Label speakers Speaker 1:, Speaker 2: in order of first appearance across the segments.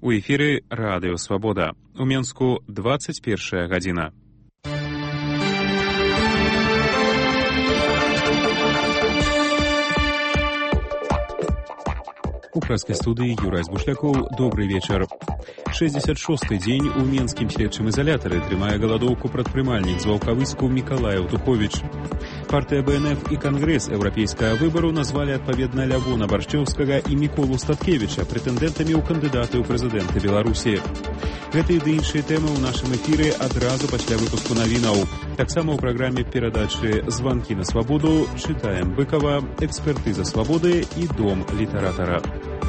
Speaker 1: У эфіры Радыё Свабода. У Менску 21 гадзіна. У прэскай студыі Юрай Збушлякоў. Добры вечар. 66-й дзень у менскім следчым ізалятары трымае галадоўку прадпрымальнік з Ваўкавыску Мікалай Аўтуховіч. Партыя БНФ і Кангрэс еўрапейскага выбару назвалі адпаведна Лявона Баршчэўскага і Міколу Статкевіча прэтэндэнтамі ў кандыдаты ў прэзідэнты Беларусі. Гэтыя ды іншыя тэмы ў нашым эфіры адразу пасля выпуску навінаў. Таксама ў праграме перадачы «Званкі на свабоду» чытаем Быкова, экспертыза свабоды і дом літаратара.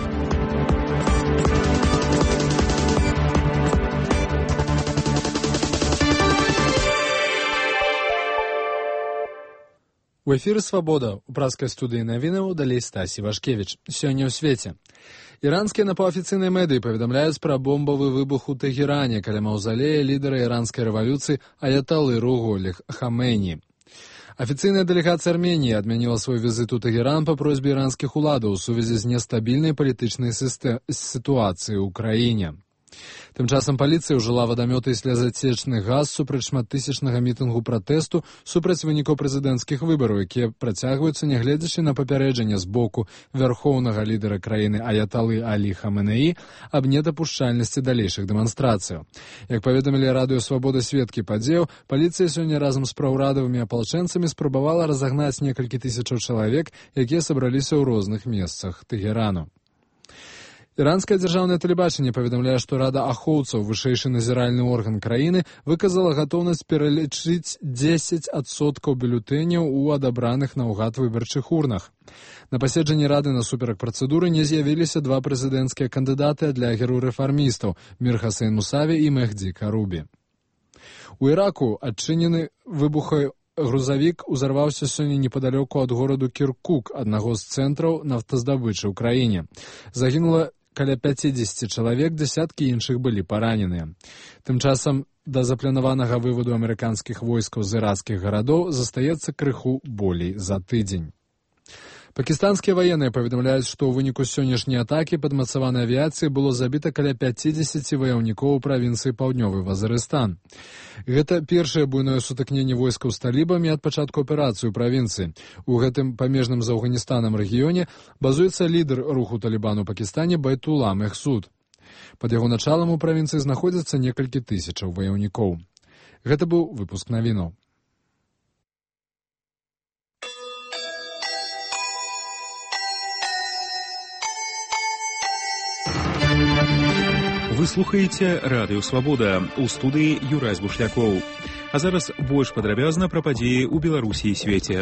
Speaker 2: У эфіры «Свабода» у праскай студыі навінаў далей Стасі Вашкевіч. Сёння ў свеце. Іранскія напаўафіцыйныя медыі паведамляюць пра бомбавы выбух у Тэгеране каля маўзалея лідара іранскай рэвалюцыі аяталы Руголі Хаменеі. Афіцыйная дэлегацыя Арменіі адмяніла свой візіт у Тэгеран па просьбе іранскіх уладаў у сувязі з нестабільнай палітычнай сітуацыяй у краіне. Тым часам паліцыя ўжыла вадамёты і слязацечны газ супраць шматтысячнага мітынгу пратэсту супраць вынікаў прэзідэнцкіх выбараў, якія працягваюцца нягледзячы на папярэджанне з боку вярхоўнага лідара краіны аяталы Алі Хаменеі аб недапушчальнасці далейшых дэманстрацыяў. Як паведамілі Радыё Свабода сведкі падзеяў, паліцыя сёння разам з праўрадавымі апалчэнцамі спрабавала разагнаць некалькі тысячаў чалавек, якія сабраліся ў розных месцах Тэгерану. Іранскае дзяржаўнае тэлебачанне паведамляе, што Рада ахоўцаў, вышэйшы назіральны орган краіны, выказала гатоўнасць пералічыць 10% бюлетэняў у адабраных наўгад выбарчых урнах. На паседжанні Рады насуперак працэдуры не з'явіліся два прэзідэнцкія кандыдаты ад лягеру рэфармістаў Мір Хасейн Мусаві і Мехді Карубі. У Іраку адчынены выбухай грузавік узарваўся сёння непадалёку ад гораду Кіркук, аднаго з цэнтраў нафтаздабычы ў краіне. Загінула каля 50 чалавек, дзясяткі іншых былі параненыя. Тым часам да запланаванага вываду амерыканскіх войскаў з іракскіх гарадоў застаецца крыху болей за тыдзень. Пакістанскія ваенныя паведамляюць, што ў выніку сённяшняй атакі падмацаванай авіяцыі было забіта каля 50 ваяўнікоў у правінцыі Паўднёвы Вазарыстан. Гэта першае буйное сутыкненне войскаў з талібамі ад пачатку аперацыі ў правінцыі. У гэтым памежным з Афганістанам рэгіёне базуецца лідар руху Талібану ў Пакістане Байтула Мехсуд. Пад яго началам у правінцыі знаходзяцца некалькі тысячаў ваяўнікоў. Гэта быў выпуск навінаў.
Speaker 1: Вы слухаеце Радыё Свабода. У студыі Юрай Збушлякоў. А зараз больш падрабязна пра падзеі ў Беларусі і свеце.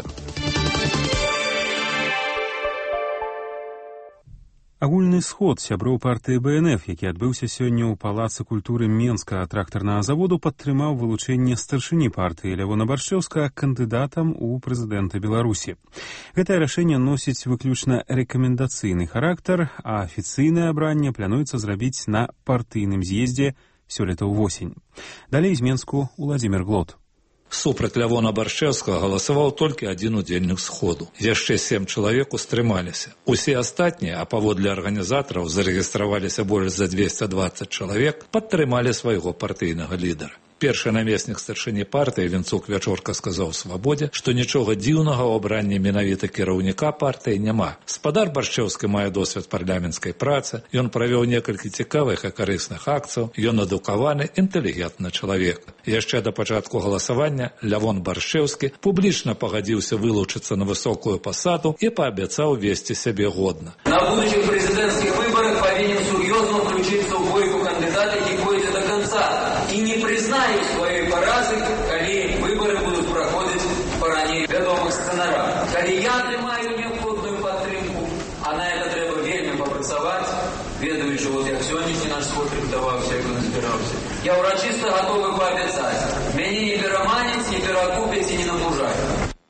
Speaker 1: Агульны сход сяброў партыі БНФ, які адбыўся сёння ў палацы культуры Менскага трактарнага заводу, падтрымаў вылучэнне старшыні партыі Лявона Баршчэўскага кандыдатам у прэзідэнты Беларусі. Гэтае рашэнне носіць выключна рэкамендацыйны характар, а афіцыйнае абранне плануецца зрабіць на партыйным з'ездзе сёлета ўвосень. Далей з Менску Уладзімір Глот.
Speaker 3: Супраць Лявона Баршчэўскага галасаваў толькі адзін удзельнік сходу. Яшчэ 7 чалавек устрымаліся. Усе астатнія, а паводле арганізатараў зарэгістраваліся больш за 220 чалавек, падтрымалі свайго партыйнага лідара. Першы намеснік старшыні партыі Венцук Вячорка сказаў «Свабодзе», што нічога дзіўнага ў абранні менавіта кіраўніка партыі няма. Спадар Баршчэўскі мае досвед парламенцкай працы, ён правёў некалькі цікавых і карысных акцый, ён адукаваны, інтэлігентны чалавек. Яшчэ да пачатку галасавання Лявон Баршчэўскі публічна пагадзіўся вылучыцца на высокую пасаду і паабяцаў весці сябе годна.
Speaker 4: На будущих президентских выборах повинен серьезно включиться в бойку кандидата и пойдет до конца. И не признает своей поразы, коли выборы будут проходить по ранее ведомых сценарах. Коли я отримаю необходную подтримку, а на это треба вельми попрацовать, ведаючи, вот як сьогоднішній наш сход рекомендовався, як він збирався. Я урочисто готовий пообіцяти. Мені не піроманять, не пірокупять і не набужають.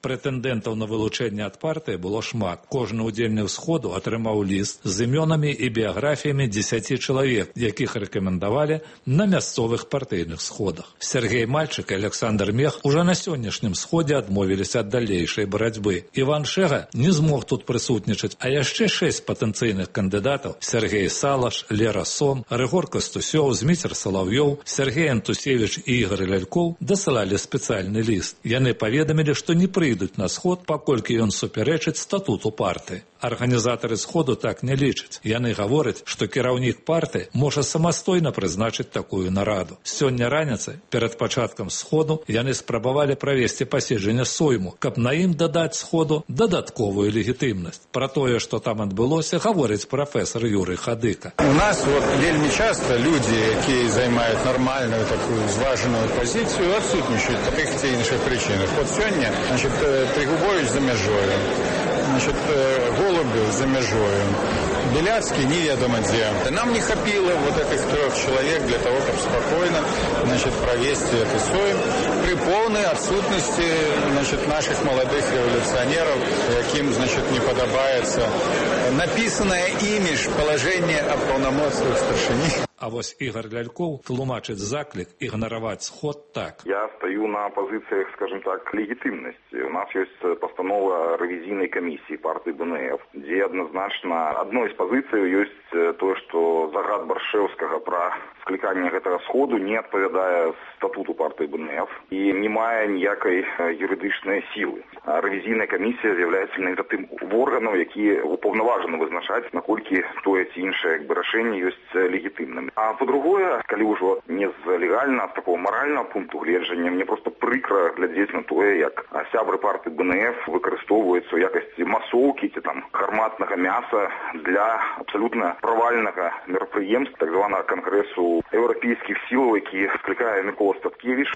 Speaker 3: Прэтэндэнтаў на вылучэнне ад партыі было шмат. Кожны удзельнік сходу атрымаў ліст з імёнамі і біяграфіямі 10 чалавек, якіх рэкамендавалі на мясцовых партыйных сходах. Сергей Мальчык і Александр Мех уже на сённяшнім сходзе адмовіліся ад далейшай барацьбы. Іван Шэга не змог тут прысутнічаць, а яшчэ 6 патэнцыйных кандыдатаў – Сергей Салаш, Лера Сон, Рыгор Кастусёў, Зміцер Салаўёў, Сергей Антусевіч і Ігор Лялькоў дасылалі спецыяльны ліст. Яны паведамілі, што не прыйдуць на сход, паколькі ён супярэчыць статуту партыі. Арганізатары сходу так не лічаць. Яны гавораць, што кіраўнік партыі можа самастойна прызначыць такую нараду. Сёння раніцай, перад пачаткам сходу, яны спрабавалі правесці паседжанне сойму, каб на ім дадаць сходу дадатковую легітымнасць. Пра тое, што там адбылося, гаворыць прафесор Юрый Хадыка.
Speaker 5: У нас вельмі часта людзі, якія займаюць нармальную такую зважаную пазіцыю, адсутнічаюць па тых ці іншых прычынах. Сёння, Трегубович за мяжою, Голубев за мяжою, Беляцкий неведомо где. Нам не хватило этих 3 человек для того, чтобы спокойно провести этот сойм при полной отсутности наших молодых революционеров, яким не подобается написанное ими положение о полномочиях старшине.
Speaker 3: А вось Ігор Лялькоў тлумачыць заклік ігнараваць сход так.
Speaker 6: Я стою на позициях, скажем так, легитимности. У нас есть постанова ревизийной комиссии партии БНФ, где однозначно одной из позиций есть то, что загад Баршевского про скликание этого сходу не отповедает статуту партии БНФ и не має ніякої юридичної сили. А ревізійна комісія з'являється не тим органом, які уповноважені визначати, наскільки то ці інші рішення є легітимними. А по-друге, коли вже не з легального, а з такого морального пункту гледження, мені просто прикро глядіти на те, як сябри партії БНФ використовуються в якості масовки, там, гарматного м'яса для абсолютно провального мероприємства, так званого Конгресу Європейських сил, який скликає Микола Статкевич.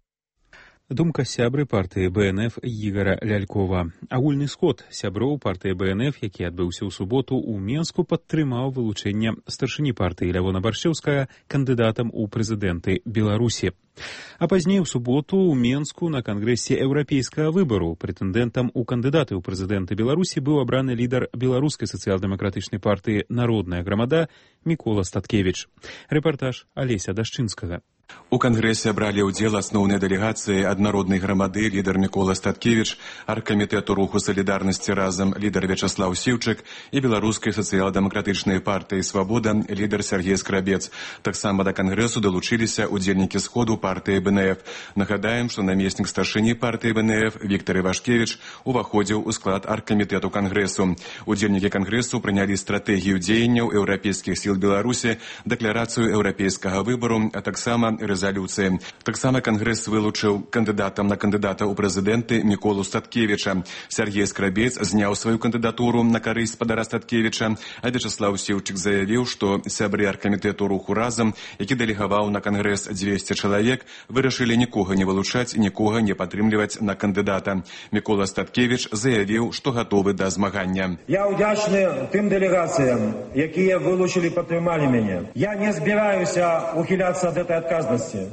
Speaker 1: Думка сябры партыі БНФ Ігора Лялькова. Агульны сход сяброў партыі БНФ, які адбыўся ў суботу ў Менску, падтрымаў вылучэнне старшыні партыі Лявона Баршчэўскага кандыдатам у прэзідэнты Беларусі. А пазней у суботу ў Менску на кангрэсе еўрапейскага выбару прэтэндэнтам у кандыдаты ў прэзідэнты Беларусі быў абраны лідар беларускай сацыял-дэмакратычнай партыі «Народная грамада» Мікола Статкевіч. Рэпартаж Алеся Дашчынскага.
Speaker 7: У кангрэсе бралі ўдзел асноўнай дэлегацыі ад народнай грамады лідар Мікола Статкевіч, аргкамітэту руху салідарнасці разам лідар Вячаслаў Сіўчык і беларускай сацыял-дэмакратычнай партыі «Свабода» лідар Сергей Скрабец. Таксама да кангрэсу далучыліся удзельнікі сходу партыі БНФ. Нагадаем, што намеснік старшыні партыі БНФ Віктор Івашкевіч уваходзіў у склад аргкамітэту кангрэсу. Удзельнікі кангрэсу прынялі стратэгію дзеянняў еўрапейскіх сіл Беларусі, дэкларацыю еўрапейскага выбару, а таксама рэзалюцыі. Таксама кангрэс вылучыў кандыдатам на кандыдата ў прэзідэнты Міколу Статкевіча. Сергей Скрабец зняў сваю кандыдатуру на карысць спадара Статкевіча, а Вячаслаў Сіўчык заявіў, што сябры аргкамітэту руху разам, які дэлегаваў на кангрэс 200 чалавек, вырашылі нікога не вылучаць і нікога не падтрымліваць на кандыдата. Мікола Статкевіч заявіў, што гатовы да змагання.
Speaker 8: Я ўдзячны тым дэлегацыям, якія вылучылі, падтрымалі мяне. Я не збіраюся ухіляцца ад гэтай адказнасці.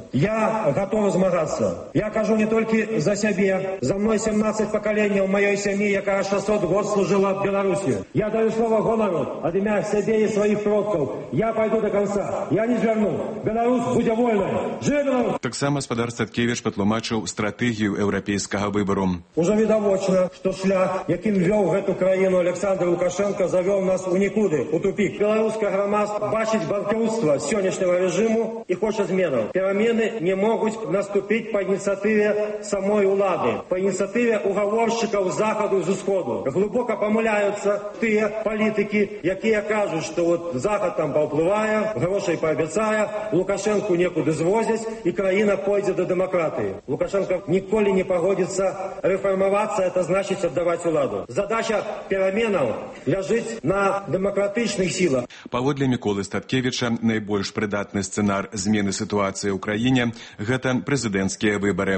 Speaker 8: Я готов змагаться. Я кажу не только за себе. За мной 17 поколений в моей семье, якая 600 год служила в Беларуси. Я даю слово гонору от имя себе и своих предков. Я пойду до конца. Я не зверну. Беларусь будет вольной. Живе Беларусь!
Speaker 7: Таксама спадар Статкевіч патлумачыў стратэгію еўрапейскага выбару.
Speaker 8: Уже відавочна, что шлях, яким вёл эту краіну Александр Лукашенко, завёл нас у нікуди, у тупик. Беларуская громада бачить банкрутство сённяшняга режиму и хочет зменаў. Перамены не могут наступить по инициативе самой улады, по инициативе уговорщиков Заходу и Усходу. Глубоко помиляются те политики, якія кажут, что вот Заход там поуплывая, грошей пообещая, Лукашенко некуда звозить, и краина пойдет до демократии. Лукашенко николи не погодится реформоваться, это значит отдавать уладу. Задача пераменов лежит на демократичных силах.
Speaker 7: Паводле Міколы Статкевіча найбольш прыдатны сцэнар змены сітуацыі ў краіне – гэта прэзідэнцкія выбары.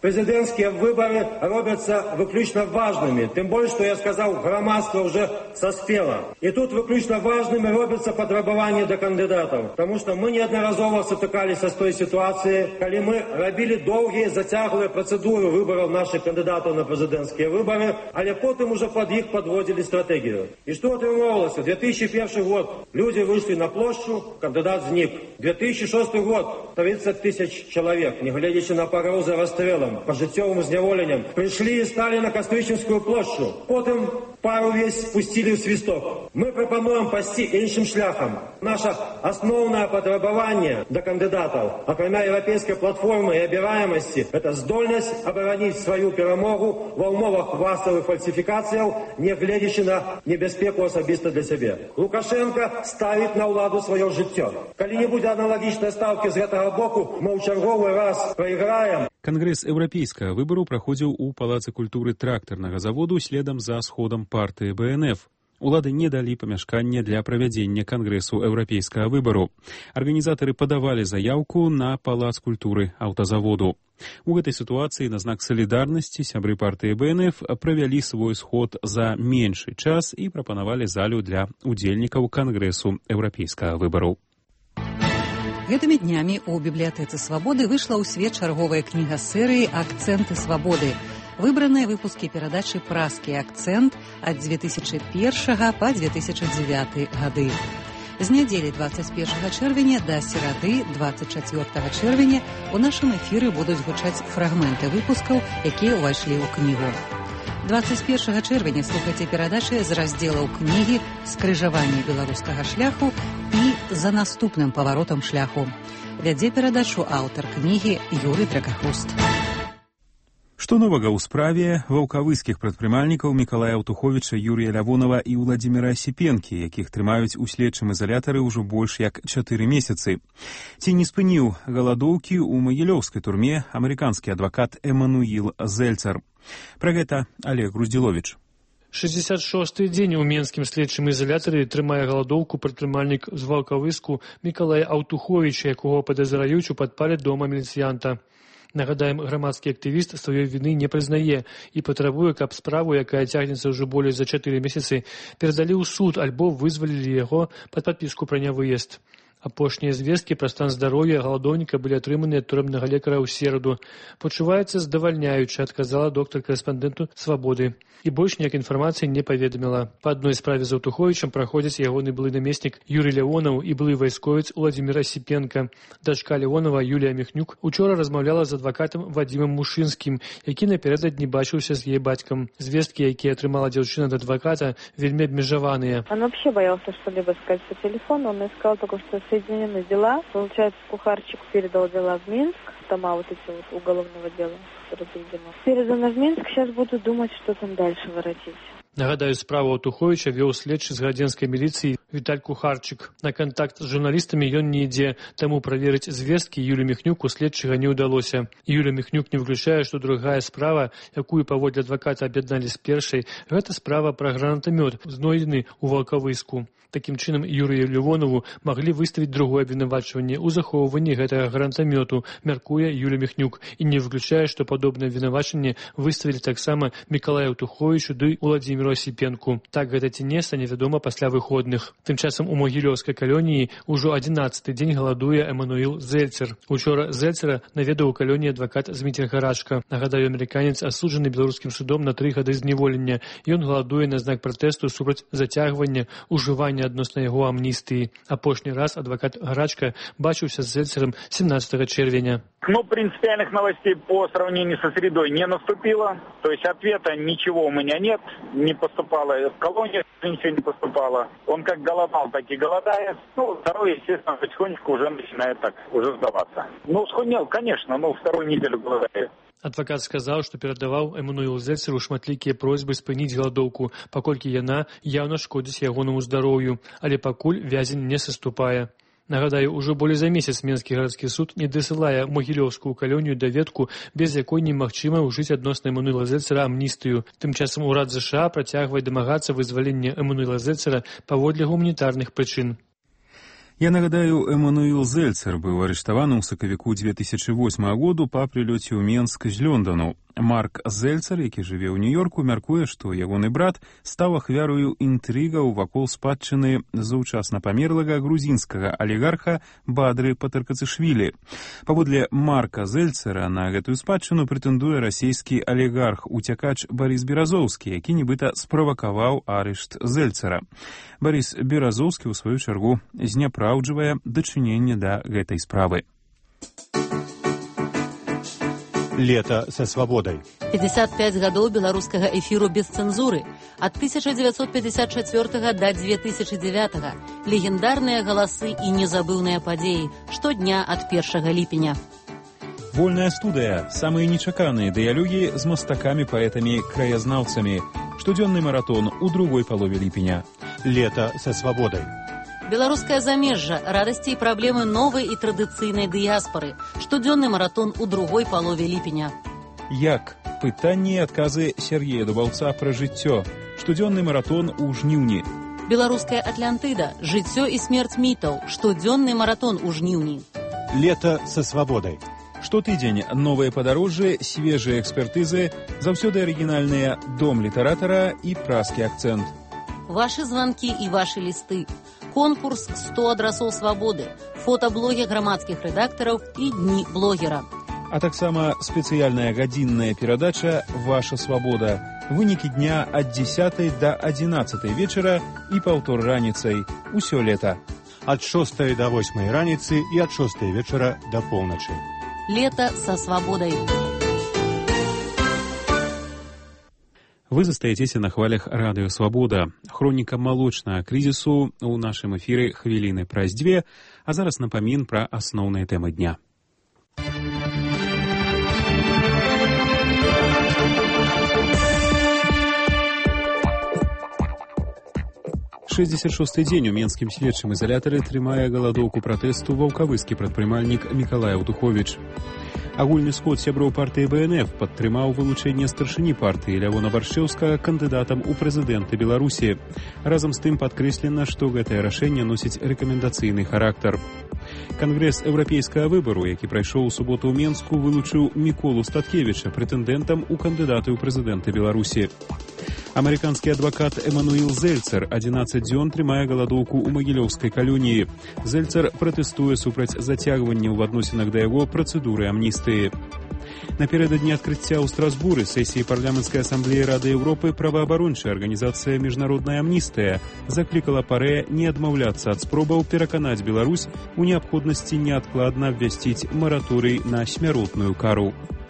Speaker 8: Президентские выборы робятся выключно важными. Тем более, что я сказал, громадство уже соспело. И тут выключно важными робятся потребования до кандидатов. Потому что мы неодноразово сутыкались с той ситуацией, когда мы робили долгие, затяглые процедуры выборов наших кандидатов на президентские выборы, але потом уже под их подводили стратегию. И что отрывалось? В 2001 год люди вышли на площадь, кандидат зник. 2006 год 30 тысяч человек, не глядя на погрозы расстрелом, пожиттєвим зневоленням, пришли и стали на Костричинскую площадь. Потом пару весь пустили в свисток. Мы пропонуем пойти іншим шляхом. Наше основное потребование до кандидатов, окромя европейской платформы и обираемости, это здольность оборонить свою перемогу в умовах квасовых фальсификаций, не глядя на небезпеку особисто для себя. Лукашенко ставит на владу свое життя. Коли не будет аналогичной ставки с этого боку, мы в черговый раз проиграем.
Speaker 1: Кангрэс еўрапейскага выбару праходзіў у палацы культуры трактарнага заводу следам за сходам партыі БНФ. Улады не далі памяшкання для правядзення кангрэсу еўрапейскага выбару. Арганізатары падавалі заяўку на палац культуры аўтазаводу. У гэтай сітуацыі на знак салідарнасці сябры партыі БНФ правялі свой сход за меншы час і прапанавалі залю для удзельнікаў кангрэсу еўрапейскага выбару.
Speaker 9: Гэтымі днямі ў бібліятэцы «Свабоды» выйшла ў свет чарговая кніга серыі «Акцэнты свабоды». Выбраныя выпускі перадачы «Праскі акцэнт» ад 2001 па 2009 гады. З нядзелі 21 чэрвеня да серады 24 чэрвеня у нашым эфіры будуць гучаць фрагменты выпускаў, якія ўвайшлі ў кнігу. 21 чэрвеня слухайце перадачы з раздзелаў кнігі «Скрыжаванне беларускага шляху» і «За наступным паваротам шляху». Вядзе перадачу аўтар кнігі Юрый Дракахвост.
Speaker 1: Што новага ў справе ваўкавыскіх прадпрымальнікаў Мікалая Аўтуховіча, Юрія Лявонова і Уладзіміра Асіпенкі, якіх трымаюць у следчым изалятары ўжо больш як 4 месяцы. Ці не спыніў галадоўкі ў магілёўскай турме амерыканскі адвакат Эмануіл Зельцар. Пра гэта Олег Груздзіловіч.
Speaker 10: 66-й дзень у менскім следчым изалятары трымае галадоўку прадпрымальнік з Ваўкавыску Мікалая Аўтуховіча, якога падазраюць у падпале дома міліцыянта. Нагадаем, грамадскі актывіст сваёй віны не прызнае і патрабуе, каб справу, якая цягнецца ўжо болей за 4 месяцы, перадалі ў суд альбо вызвалілі яго пад падпіску пра нявыезд. Апошнія звесткі пра стан здароўя галадоўніка былі атрыманы ад турэмнага лекара ў сераду. Пачуваецца здавальняюча, адказала доктар-карэспандэнту «Свабоды». І больш ніяк інфармацыі не паведаміла. Па адной справе з Аўтуховічам праходзіць ягоны былы намеснік Юрый Лявонаў і былы вайсковец Уладзімір Асіпенка. Дачка Лявонава Юлія Міхнюк учора размаўляла з адвакатам Вадзімам Мушынскім, які напярэдадні бачыўся з яе бацькам. Звесткі, якія атрымала дзяўчына ад адваката, вельмі абмежаваныя.
Speaker 11: Он вообще боялся что-либо сказать по телефону. Он искал только, что соединены дела. Получается, Кухарчик передал дела в Минск, тома вот эти вот уголовного дела. Передано в Минск, сейчас буду думать, что там дальше воротить.
Speaker 10: Нагадаю, справу Аўтуховіча вёў следчы з градзенскай міліцыі Віталь Кухарчык. На кантакт з журналістамі ён не ідзе, таму праверыць звесткі Юлі Міхнюку следчыга не ўдалося. Юля Міхнюк не выключае, што другая справа, якую паводле адваката аб'ядналі з першай, гэта справа пра гранатамёт, знойдзены ў Ваўкавыску. Такім чынам, Юрію Лявонову маглі выставіць другое абвінавачванне ў захоўванні гэтага гранатамёту, мяркуе Юля Міхнюк, і не выключае, што падобнае абвінавачанне выставілі таксама Мікалаю Аўтуховічу ды Уладзіміру Асіпенку. Так гэта ці не, стане вядома пасля выходных. Тым часам у магілёўскай калоніі ўжо 11-й дзень галадуе Эмануіл Зельцар. Учора Зельцара наведаў у калоніі адвакат Зміцер Гарачка. Нагадаю, амерыканец асуджаны беларускім судом на 3 гады зневолення. Ён галадуе на знак пратэсту супраць зацягвання ужывання адносна яго амністыі. Апошні раз адвакат Гарачка бачыўся з Зельцерам 17 чэрвеня.
Speaker 12: Ну, принципиальных новостей по сравнению со средой не наступило. То есть ответа ничего у меня нет. Не поступало в колонии, ничего не поступало. Он как голодал, так и голодает. Ну, второй, естественно, потихонечку уже начинает так уже сдаваться. Ну, схуднел, конечно, но вторую неделю голодает.
Speaker 10: Адвакат сказаў, што перадаваў Эмануілу Зельцару шматлікія просьбы спыніць галадоўку, паколькі яна яўна шкодзіць ягонаму здароўю, але пакуль вязень не саступае. Нагадаю, ужо болей за месяц Менскі гарадскі суд не дасылае магілёўскую калонію даведку, без якой немагчыма ўжыць адносна Эмануіла Зельцара амністыю. Тым часам урад ЗША працягвае дамагацца вызвалення Эмануіла Зельцара паводле гуманітарных прычын.
Speaker 1: Я нагадаю, Эммануил Зельцер быў арыштаваны ў сакавіку 2008 году па прылёце ў Менск з Лёндану. Марк Зельцер, які жыве ў Нью-Йорку, мяркуе, што ягоны брат стаў ахвярою інтрыгаў вакол спадчыны заўчасна памерлага грузінскага алігарха Бадры Патаркацышвілі. Паводле Марка Зельцера на гэтую спадчыну прэтэндуе расійскі алігарх-уцякач Барыс Беразоўскі, які нібыта справакаваў арышт Зельцера. Барыс Беразоўскі, у сваю чаргу, зняпраўджвае дачыненне да гэтай справы.
Speaker 13: Лето со свободой.
Speaker 14: 55 гадоў беларускага эфіру без цэнзуры. Ад 1954 до 2009. Легендарныя галасы і незабыўныя падзеі. Штодня ад 1 ліпеня.
Speaker 1: Вольная студыя. Самыя нечаканыя дыялогі з мастакамі, паэтамі, краязнаўцамі. Штодзённы маратон у другой палове ліпеня.
Speaker 13: Лето со свободой.
Speaker 14: Беларускае замежжа, радасці і праблемы новай і традыцыйнай дыяспары. Штодзённы маратон у другой палове ліпеня.
Speaker 1: Як? Пытанні і адказы Сергея Дубаўца пра жыццё. Штодзённы маратон у жніўні.
Speaker 14: Беларуская Атлантыда. Жыццё і смерць мітаў. Штодзённы маратон у жніўні.
Speaker 13: Лето со свободой.
Speaker 1: Штотыдзень новыя падарожжы, свежыя экспертызы, заўсёды арыгінальныя дом літаратара і праскі акцэнт.
Speaker 14: Вашы званкі і вашы лісты. Конкурс 100 адрасоў свабоды, фотаблогі грамадскіх рэдактараў і дні блогера.
Speaker 1: А таксама спецыяльная гадзінная перадача «Ваша свабода». Вынікі дня ад 10 до 11 вечара і паўтор раніцай. Усё лета.
Speaker 13: Ад 6 до 8 раніцы і ад 6 вечара до поўначы.
Speaker 14: Лето со свободой.
Speaker 1: Вы застаецеся на хвалях радыё «Свабода». Хроніка малочнага крызісу ў нашым эфіры хвіліны праз 2, а зараз напамін пра асноўныя тэмы дня. «66-й дзень у менскім следчым ізалятары трымае галадоўку пратэсту ваўкавыскі прадпрымальнік Мікалай Аўтуховіч. Агульны сход сяброў партыі БНФ падтрымаў вылучэнне старшыні партыі Лявона Баршчэўскага кандыдатам у прэзідэнты Беларусі. Разам з тым падкрэслена, што гэтае рашэнне носіць рэкамендацыйны характар. Кангрэс еўрапейскага выбару, які прайшоў у суботу ў Менску, вылучыў Міколу Статкевіча прэтэндэнтам у кандыдаты ў прэзідэнты Беларусі. Амерыканскі адвакат Эммануил Зельцер 11 дзён трымае галадоўку ў магілёўскай калоніі. Зельцер пратэстуе супраць зацягвання ў адносінах да яго працэдуры амністыі. Напярэдадні адкрыцця ў Страсбуры сесіі парламенцкай асамблеі Рады Еўропы праваабарончая арганізацыя «Міжнародная амністыя» заклікала ПАРЭ не адмаўляцца ад спробаў пераканаць Беларусь у неабходнасці неадкладна абвясціць мараторый на смяротную кару.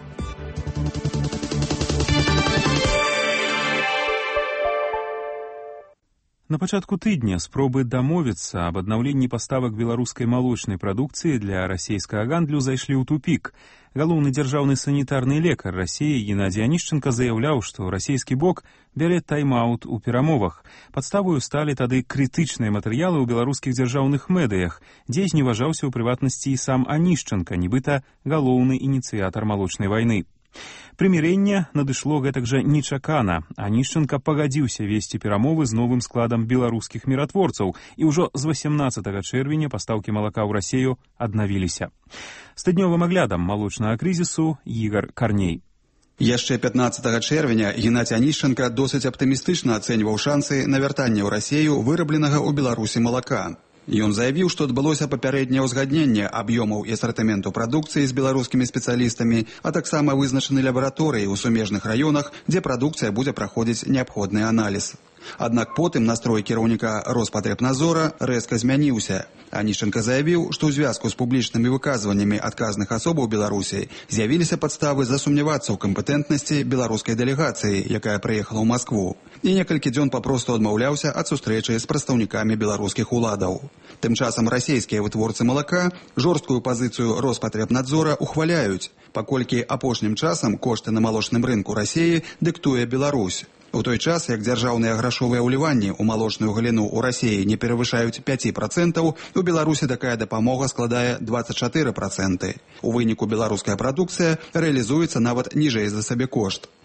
Speaker 1: На пачатку тыдня спробы дамовіцца аб аднаўленні паставак беларускай малочнай прадукцыі для расійскага гандлю зайшлі ў тупік. Галоўны дзяржаўны санітарны лекар Расіі Геннадзій Анішченка заяўляў, што расійскі бок бярэ тайм-аут у перамовах. Падставою сталі тады крытычныя матэрыялы ў беларускіх дзяржаўных медыях, дзе зневажаўся ў прыватнасці і сам Анішченка, нібыта галоўны ініцыятар малочнай вайны. Прымірэнне надышло гэтак жа нечакана. Анішченка пагадзіўся весці перамовы з новым складам беларускіх міратворцаў, і ўжо з 18 чэрвеня пастаўкі малака ў Расію аднавіліся. З тыднёвым аглядам малочнага крызісу Ігар Карней.
Speaker 15: Яшчэ 15 чэрвеня Геннадзій Анішченка досыць аптымістычна ацэньваў шансы на вяртанне ў Расію вырабленага ў Беларусі малака. Ён заявіў, што адбылося папярэдняе ўзгадненне аб'ёмаў і асартыменту прадукцыі з беларускімі спецыялістамі, а таксама вызначаны лабараторыі ў сумежных раёнах, дзе прадукцыя будзе праходзіць неабходны аналіз. Аднак потым настрой кіраўніка Роспатребнадзора рэзка змяніўся. Анішченка заявіў, што ў звязку з публічнымі выказваннямі адказных асобаў Беларусі з'явіліся падставы засумнявацца ў кампетэнтнасці беларускай дэлегацыі, якая прыехала ў Маскву. І некалькі дзён папросту адмаўляўся ад сустрэчы з прадстаўнікамі беларускіх уладаў. Тым часам расійскія вытворцы малака жорсткую пазіцыю Роспатребнадзора ухваляюць, паколькі апошнім часам кошты на малочным рынку Расіі дыктуе Беларусь. У той час, як дзяржаўныя грашовыя ўліванні ў малочную галіну ў Расіі не перавышаюць 5%, у Беларусі такая дапамога складае 24%. У выніку беларуская прадукцыя рэалізуецца нават ніжэй за сабекошт.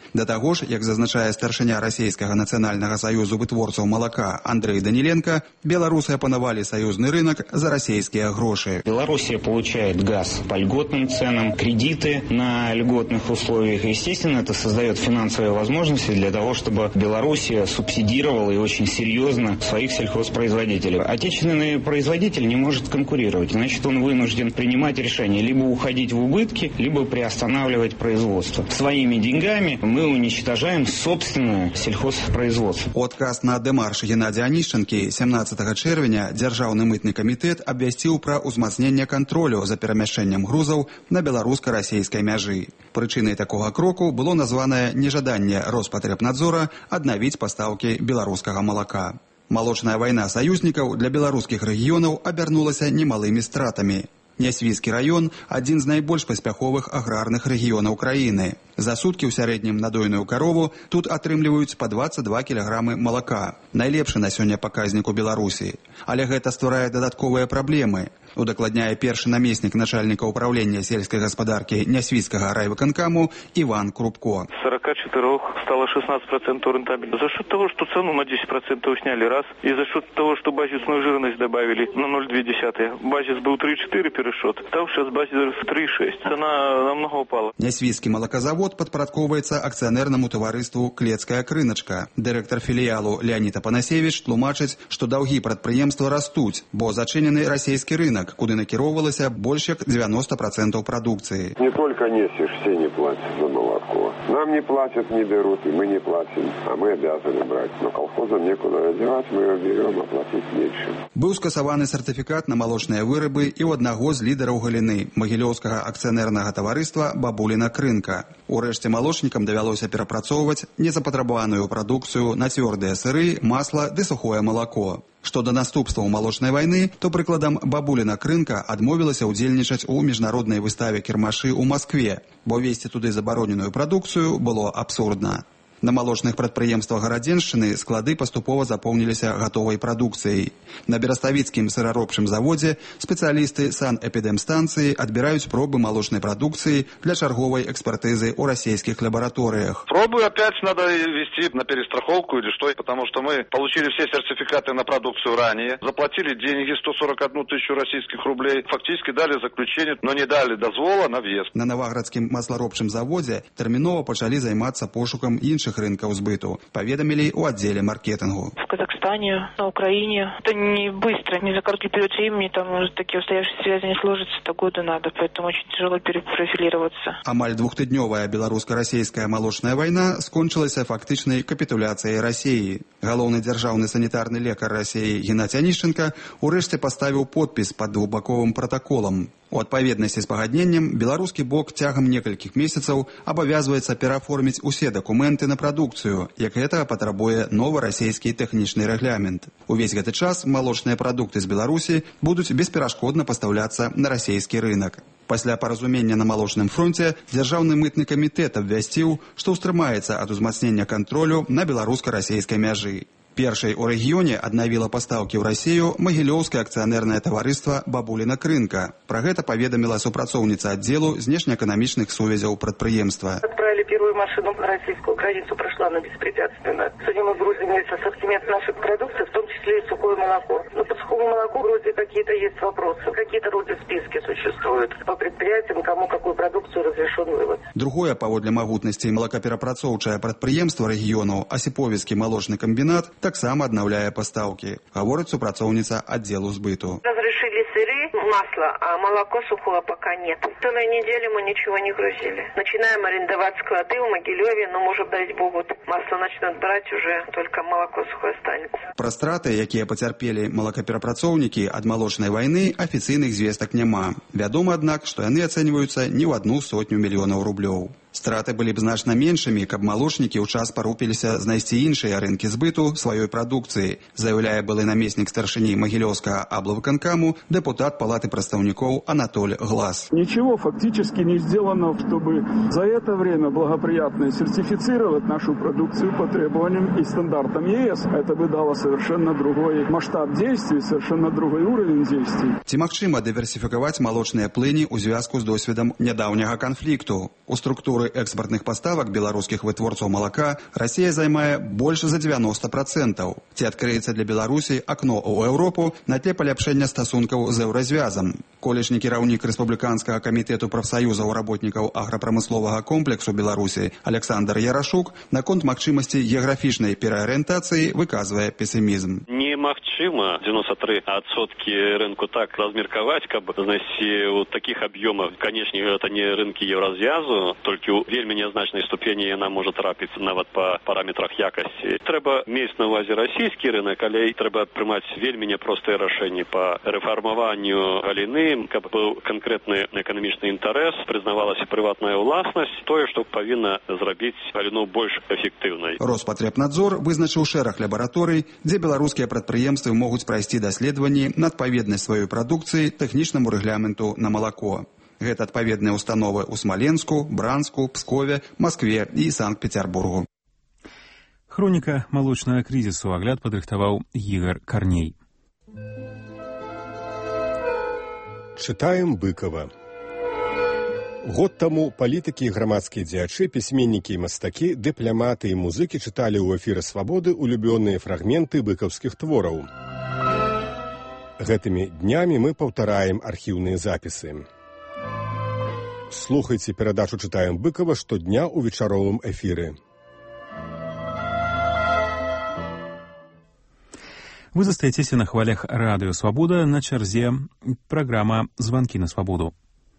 Speaker 15: Да таго ж, як зазначае старшыня Расійскага нацыянальнага саюзу вытворцаў малака Андрей Даниленко, белорусы опановали союзный рынок за российские гроши.
Speaker 16: Белоруссия получает газ по льготным ценам, кредиты на льготных условиях. Естественно, это создает финансовые возможности для того, чтобы Белоруссия субсидировала и очень серьезно своих сельхозпроизводителей. Отечественный производитель не может конкурировать, значит, он вынужден принимать решение либо уходить в убытки, либо приостанавливать производство. Своими деньгами мы уничтожаем собственное сельхозпроизводство.
Speaker 15: Отказ на дэмарш Геннадия Онищенки 17 чэрвеня Дзяржаўны мытны камітэт абвясціў пра ўзмацненне кантролю за перамяшчэннем грузаў на беларуска-расійскай мяжы. Прычынай такога кроку было названае нежаданне Роспотребнадзора аднавіць пастаўкі беларускага малака. Малочная вайна саюзнікаў для беларускіх рэгіёнаў абярнулася немалымі стратамі. Нясвійскі раён – адзін з найбольш паспяховых аграрных рэгіёнаў краіны. За суткі ў сярэднім на дойную карову тут атрымліваюць па 22 кілаграмы малака. Найлепшы на сёння паказнік у Беларусі. Але гэта стварае дадатковыя праблемы. Удакладняе першы намеснік начальніка ўправлення сельскай гаспадаркі Нясвійскага райвыканкаму Іван Крупко.
Speaker 17: С 44 стало 16% рентабельно. За счет того, что цену на 10% сняли раз, и за счет того, что базисную жирность добавили на 0,2. Базис был 3,4 перешот, там сейчас базис 3,6. Цена намного упала.
Speaker 15: Нясвійскі малаказавод падпарадкоўваецца акцыянернаму таварыству «Клецкая крыначка». Дырэктар філіялу Леонид Апанасевич тлумачыць, што даўгі прадпрыемства растуць, бо зачынены расійскі рынок, куды накіроўвалася больш як 90% прадукцыі.
Speaker 18: Не только Несиш, все не платят за молоко. Нам не платят, не берут, и мы не платим, а мы обязаны брать. Но колхозам некуда одевать, мы его берем, а платить меньше.
Speaker 15: Быў скасаваны сертыфікат на малочныя вырабы і ў аднаго з лідараў галіны магілёўскага акцыянернага таварыства «Бабуліна крынка». Урэшце малочнікам давялося перапрацоўваць незапатрабаваную прадукцыю на цвёрдыя сыры, масла ды сухое малако. Што да наступстваў малочнай вайны, то прыкладам «Бабуліна крынка» адмовілася ўдзельнічаць у міжнароднай выставе кірмашы ў Маскве, бо везці туды забароненую прадукцыю было абсурдна. На малочных прадпрыемствах Гарадзеншчыны склады паступова запоўніліся гатовай прадукцыяй. На Бераставіцкім сыраробчым заводзе спецыялісты санэпідэмстанцыі адбіраюць пробы малочнай прадукцыі для чарговай экспертызы ў расійскіх лабараторыях.
Speaker 19: Пробы опять надо вести на перестраховку или что, потому что мы получили все сертификаты на продукцию ранее, заплатили деньги 141 тысячу российских рублей, фактически дали заключение, но не дали дозвола на въезд.
Speaker 15: На Новаградскім масларобчым заводзе тэрмінова пачалі займацца пошукам іншых рынкаў збыту, паведамілі ў аддзеле маркетингу.
Speaker 20: В Казахстане, на Украине. Это не быстро, не за короткий период времени, там такие устоявшиеся связи не сложатся, это годы надо, поэтому очень тяжело перепрофилироваться.
Speaker 15: Амаль двухтыднёвая беларуска-расійская малочная вайна скончылася фактычнай капітуляцыяй Расіі. Галоўны дзяржаўны санітарны лекар Расіі Геннадий Онищенко урэшце паставіў подпіс пад двухбаковым пратаколам. У адпаведнасці з пагадненнем беларускі бок цягам некалькіх месяцаў абавязваецца пераформіць усе дакументы на прадукцыю, як гэта патрабуе новы расійскі тэхнічны рэгламент. Увесь гэты час малочныя прадукты з Беларусі будуць бесперашкодна пастаўляцца на расійскі рынак. Пасля паразумення на малочным фронце Дзяржаўны мытны камітэт абвясціў, што ўстрымаецца ад узмацнення кантролю на беларуска-расійскай мяжы. Першай у рэгіёне аднавіла пастаўкі ў Расію магілёўскае акцыянернае таварыства «Бабуліна крынка». Пра гэта паведаміла супрацоўніца аддзелу знешнеэканамічных сувязяў прадпрыемства.
Speaker 21: Отправили первую машину на российскую границу, прошла она беспрепятственно. Сегодня мы грузим весь ассортимент наших продуктов, в том числе и сухое молоко. Но по сухому молоку вроде какие-то есть вопросы, какие-то вроде списки существуют по предприятиям, кому какую продукцию разрешен вывоз.
Speaker 15: Другое паводле магутнасці малакаперапрацоўчае прадпрыемства рэгіёну Асіповіцкі малочны камбінат таксама аднаўляе пастаўкі, гаворыць супрацоўніца аддзелу збыту.
Speaker 21: Разрешили сыры, масло, а молоко сухое пока нет. Целую неделю мы ничего не грузили. Начинаем арендовать склады в Могилеве, но, может, дай бог, масло начнут брать, уже только молоко сухое останется.
Speaker 15: Пра страты, якія пацярпелі малакаперапрацоўнікі ад малочнай вайны, афіцыйных звестак няма. Вядома, аднак, што яны ацэньваюцца не ў 100 мільёнаў рублёў. Страты былі б значна меншымі, каб малочнікі ў час парупіліся знайсці іншыя рынкі збыту сваёй прадукцыі, заяўляе былы намеснік старшыні Магілёўскага аблвыканкаму, дэпутат Палаты прадстаўнікоў Анатоль Глаз.
Speaker 22: Ничего фактически не сделано, чтобы за это время благоприятно сертифицировать нашу продукцию по требованиям и стандартам ЕС. Это бы дало совершенно другой масштаб действий, совершенно другой уровень действий.
Speaker 15: Ці магчыма дыверсіфікаваць малочныя плыні ў звязку з досведам нядаўняга канфлікту? У структуры структуры экспартных поставак беларускіх вытворцаў малака Расія займае больш за 90%. Ці адкрыецца для Беларусі акно ў Еўропу на тле паляпшэння стасункаў з еўразвязам. Колішні кіраўнік Рэспубліканскага камітэту прафсаюзаў работнікаў аграпрамысловага комплексу Беларусі Александр Ярашук наконт магчымасці геаграфічнай пераарыентацыі выказвае песімізм.
Speaker 2: Немагчыма 93% рынку так размеркаваць, каб знайсці у такіх аб'ёмах. Канешне, гэта не рынкі еўразвязу, толькі ў вельмі нязначнай ступені яна можа трапіць нават па параметрах якасці. Трэба мець на ўвазе расійскі рынок, але трэба прымаць вельмі няпростыя рашэнні па рэфармаванню галіны, каб быў канкрэтны эканамічны інтарэс, прызнавалася прыватная ўласнасць, тое, што павінна зрабіць галіну больш эфектыўнай.
Speaker 15: Роспатребнадзор вызначыў шэраг лабараторый, дзе беларускія прадпрыемствы могуць прайсці даследаванні на адпаведнасць сваёй прадукцыі тэхнічнаму рэгламенту на малако. Гэта адпаведныя установы ў Смаленску, Бранску, Пскове, Маскве і Санкт-Петербургу.
Speaker 1: Хроніка малочнага крызісу. Агляд падрыхтаваў Ігор Карней.
Speaker 4: Чытаем Быкова. Год таму палітыкі і грамадскія дзеячы, пісьменнікі і мастакі, дыпламаты і музыкі чыталі ў эфіры «Свабоды» улюбёныя фрагменты быкаўскіх твораў. Гэтымі днямі мы паўтараем архіўныя запісы. Слухайце перадачу «Чытаем Быкова» штодня ў вечаровым эфіры.
Speaker 1: Вы застаецеся на хвалях радыё «Свабода», на чарзе праграма «Званкі на свабоду».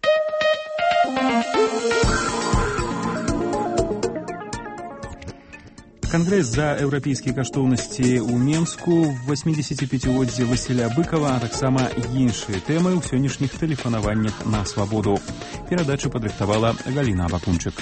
Speaker 1: Кангрэс за еўрапейскія каштоўнасці ў Менску, 85-годдзе Васіля Быкова, а таксама іншыя тэмы ў сённяшніх тэлефанаваннях на свабоду. Перадачу падрыхтавала Галіна Абакунчык.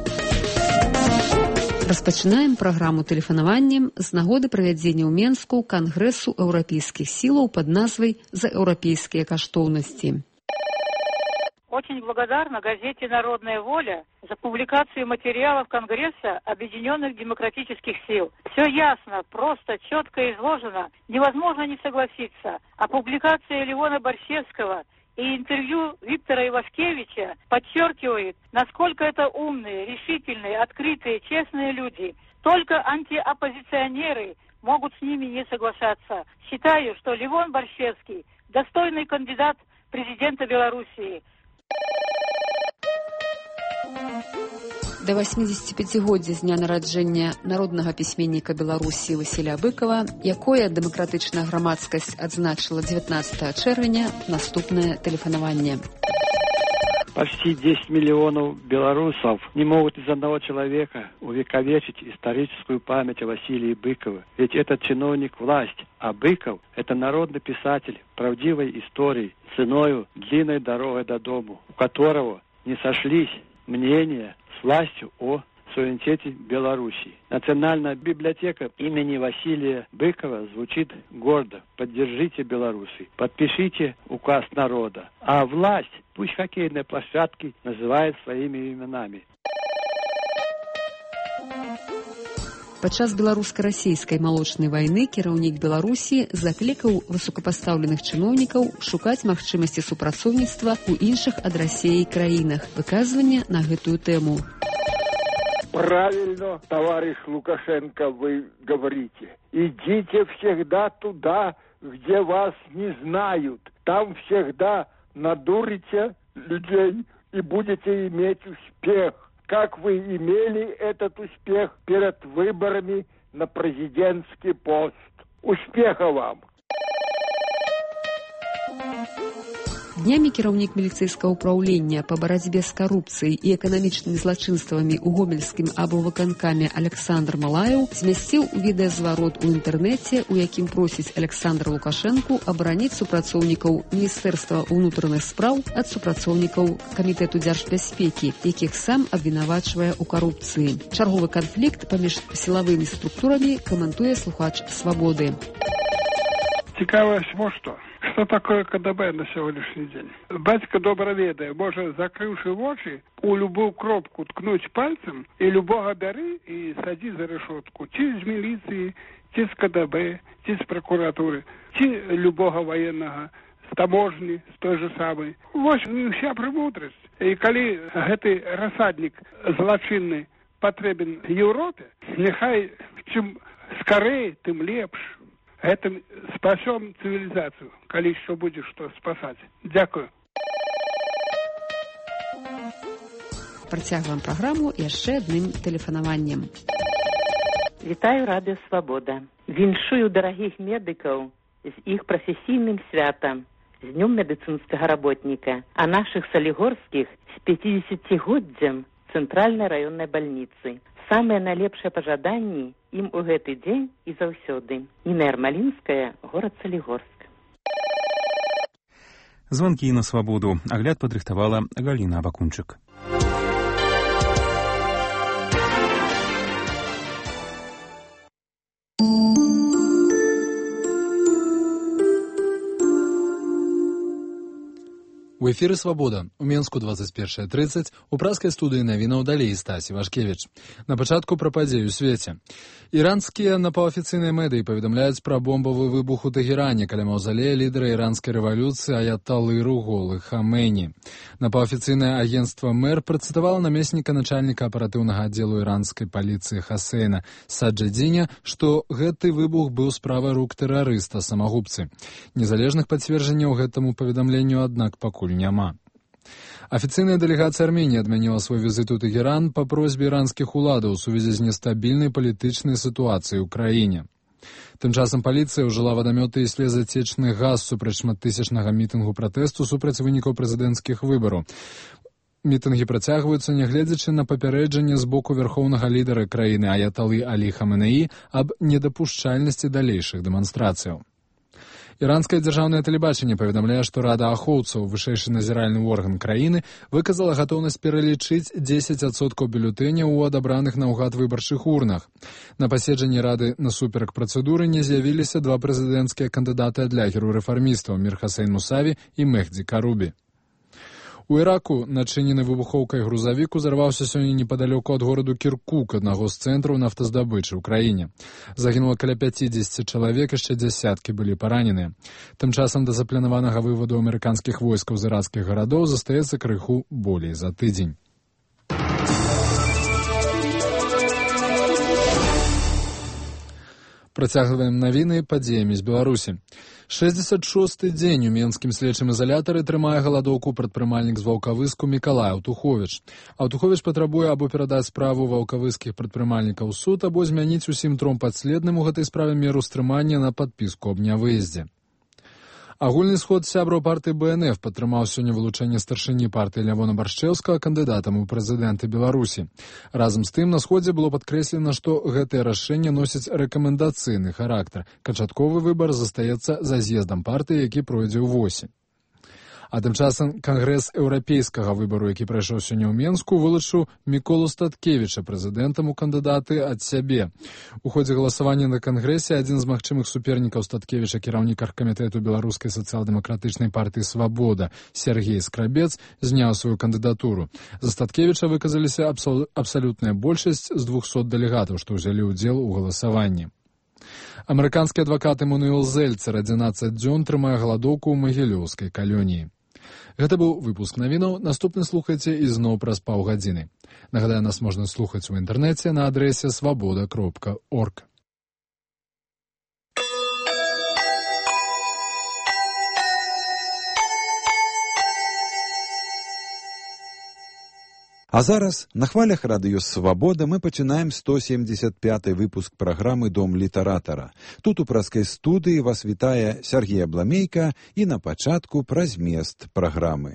Speaker 9: Распачынаем праграму тэлефанаваннем з нагоды правядзення ў Менску Кангрэсу еўрапейскіх сілаў пад назвай «За еўрапейскія каштоўнасці».
Speaker 23: Очень благодарна газете «Народная воля» за публикацию материалов Конгресса Объединенных Демократических Сил. Все ясно, просто, четко изложено, невозможно не согласиться. А публикация Левона Борщевского и интервью Виктора Ивашкевича подчеркивает, насколько это умные, решительные, открытые, честные люди. Только антиоппозиционеры могут с ними не соглашаться. Считаю, что Левон Борщевский – достойный кандидат президента Белоруссии.
Speaker 9: Да 85-годдзя з дня нараджэння народнага пісьменніка Беларусі Васіля Быкова, якое дэмакратычная грамадскасць адзначыла 19 чэрвеня, наступнае тэлефанаванне.
Speaker 24: Почти 10 миллионов белорусов не могут из одного человека увековечить историческую память о Василии Быкове. Ведь этот чиновник власть, а Быков – это народный писатель правдивой истории, ценою длинной дорогой до дому, у которого не сошлись мнения с властью о суверенитете Беларуси. Национальная библиотека имени Василия Быкова звучит гордо. Поддержите Беларусь. Подпишите указ народа. А власть пусть хоккейные площадки называет своими именами.
Speaker 9: Падчас беларуска-расійскай малочнай вайны кіраўнік Беларусі заклікаў высокапастаўленых чыноўнікаў шукаць магчымасці супрацоўніцтва ў іншых ад Расіі краінах. Выказванне на гэтую тэму.
Speaker 25: Правильно, товарищ Лукашенко, вы говорите. Идите всегда туда, где вас не знают. Там всегда надурите людей и будете иметь успех. Как вы имели этот успех перед выборами на президентский пост. Успеха вам!
Speaker 9: Днямі кіраўнік міліцэйскага ўпраўлення па барацьбе з карупцыяй і эканамічнымі злачынствамі ў гомельскім аблвыканкаме Александр Малаеў змясціў відэазварот у інтэрнэце, у якім просіць Александра Лукашэнку абараніць супрацоўнікаў Міністэрства ўнутраных спраў ад супрацоўнікаў Камітэту дзяржбяспекі, якіх сам абвінавачвае ў карупцыі. Чарговы канфлікт паміж сілавымі структурамі каментуе слухач «Свободы».
Speaker 22: Цікавое вот что. Что такое КДБ на сегодняшний день? Батька добра ведае, можа, закрыўшы вочы, у любую кропку ткнуць пальцем і любога бяры і садзі за решетку. Ці з міліцыі, ці з КДБ, ці з прокуратуры, ці любога военного
Speaker 3: з таможні, з той же самой. Вось вся премудрасць. І калі гэты рассаднік злачынны патрэбен Еўропе, няхай чым скорей, тым лепш. Гэтым спасем цывілізацыю, калі што будзе што спасаць. Дзякую.
Speaker 9: Працягваем праграму яшчэ адным тэлефанаваннем.
Speaker 5: Вітаю радыё «Свабода». Віншую дарагіх медыкаў з іх прафесійным святам, з днём медыцынскага работніка, а нашых салігорскіх з 50-годдзям цэнтральнай раённай бальніцы. Самыя найлепшыя пажаданні ім у гэты дзень і заўсёды. Ніна Ярмалінская, горад Салігорск.
Speaker 1: Званкі на свабоду. Агляд падрыхтавала Галіна Абакунчык.
Speaker 6: У эфіры «Свабода». У Менску 21:30, у праскай студыі навінаў далей Стасі Вашкевіч. На пачатку пра падзею ў свеце. Іранскія напаўафіцыйныя медыі паведамляюць пра бомбавы выбух у Тэгеране каля маўзалея лідара іранскай рэвалюцыі аяталы Руголы Хамейні. Напаўафіцыйнае агенцтва МЭР працытавала намесніка начальніка аператыўнага аддзелу іранскай паліцыі Хасейна Саджадзіня, што гэты выбух быў справай рук тэрарыста-самагубцы. Незалежных пацверджанняў гэтаму паведамленню, аднак, пакуль няма. Афіцыйная дэлегацыя Арменіі адмяніла свой візіт у Тэгеран па просьбе іранскіх уладаў у сувязі з нестабільнай палітычнай сітуацыяй у краіне. Тым часам паліцыя ўжыла вадамёты і слезацечны газ супраць шматтысячнага мітынгу пратэсту супраць вынікаў прэзідэнцкіх выбараў. Мітынгі працягваюцца, нягледзячы на папярэджанне з боку вярхоўнага лідара краіны аяталы Алі Хаменеі аб недапушчальнасці далейшых дэманстрацыяў. Іранскае дзяржаўнае тэлебачанне паведамляе, што Рада ахоўцаў, вышэйшы назіральны орган краіны, выказала гатоўнасць пералічыць 10% бюлетэняў у адабраных наўгад выбарчых урнах. На паседжанні Рады насуперак працэдуры не з'явіліся два прэзідэнцкія кандыдаты ад лагеру рэфармістаў Мір Хасейн Мусаві і Мехді Карубі. У Іраку начынены выбухоўкай грузавік узарваўся сёння непадалёку ад гораду Кіркук, аднаго з цэнтраў нафтаздабычы ў краіне. Загінула каля 50 чалавек, яшчэ дзясяткі былі параненыя. Тым часам да запланаванага вываду амерыканскіх войскаў з іракскіх гарадоў застаецца крыху болей за тыдзень. Працягваем навіны падзеямі з Беларусі. 66-й дзень у менскім следчым ізалятары трымае галадоўку прадпрымальнік з Ваўкавыску Мікалай Аўтуховіч. Аўтуховіч патрабуе або перадаць справу ваўкавыскіх прадпрымальнікаў у суд, або змяніць усім тром падследным у гэтай справе меру стрымання на падпіску аб нявыездзе. Агульны сход сябраў партыі БНФ падтрымаў сёння вылучэнне старшыні партыі Лявона Баршчэўскага кандыдатам у прэзідэнты Беларусі. Разам з тым, на сходзе было падкрэслена, што гэтае рашэнне носіць рэкамендацыйны характар. Канчатковы выбар застаецца за з'ездам партыі, які пройдзе ўвосень. А тым часам Кангрэс еўрапейскага выбару, які прайшоў сёння ў Менску, вылучыў Міколу Статкевіча прэзідэнтам у кандыдаты ад сябе. У ходзе галасавання на Кангрэсе адзін з магчымых супернікаў Статкевіча, кіраўнік аргкамітэту беларускай сацыял-дэмакратычнай партыі «Свабода» Сергей Скрабец, зняў сваю кандыдатуру. За Статкевіча выказаліся абсалютная большасць з 200 дэлегатаў, што ўзялі ўдзел у галасаванні. Амерыканскі адвакат Эмануэл Зельцер 11 дзён трымае галадоўку ў магілёўскай калоніі. Гэта быў выпуск навінаў. Наступны слухайце ізноў праз паўгадзіны. Нагадаю, нас можна слухаць у інтэрнэце на адрэсе swaboda.org.
Speaker 7: А зараз на хвалях радыё «Свабода» мы пачынаем 175-й выпуск праграмы «Дом літаратара». Тут у праскай студыі вас вітае Сергей Абламейка і на пачатку пра змест праграмы.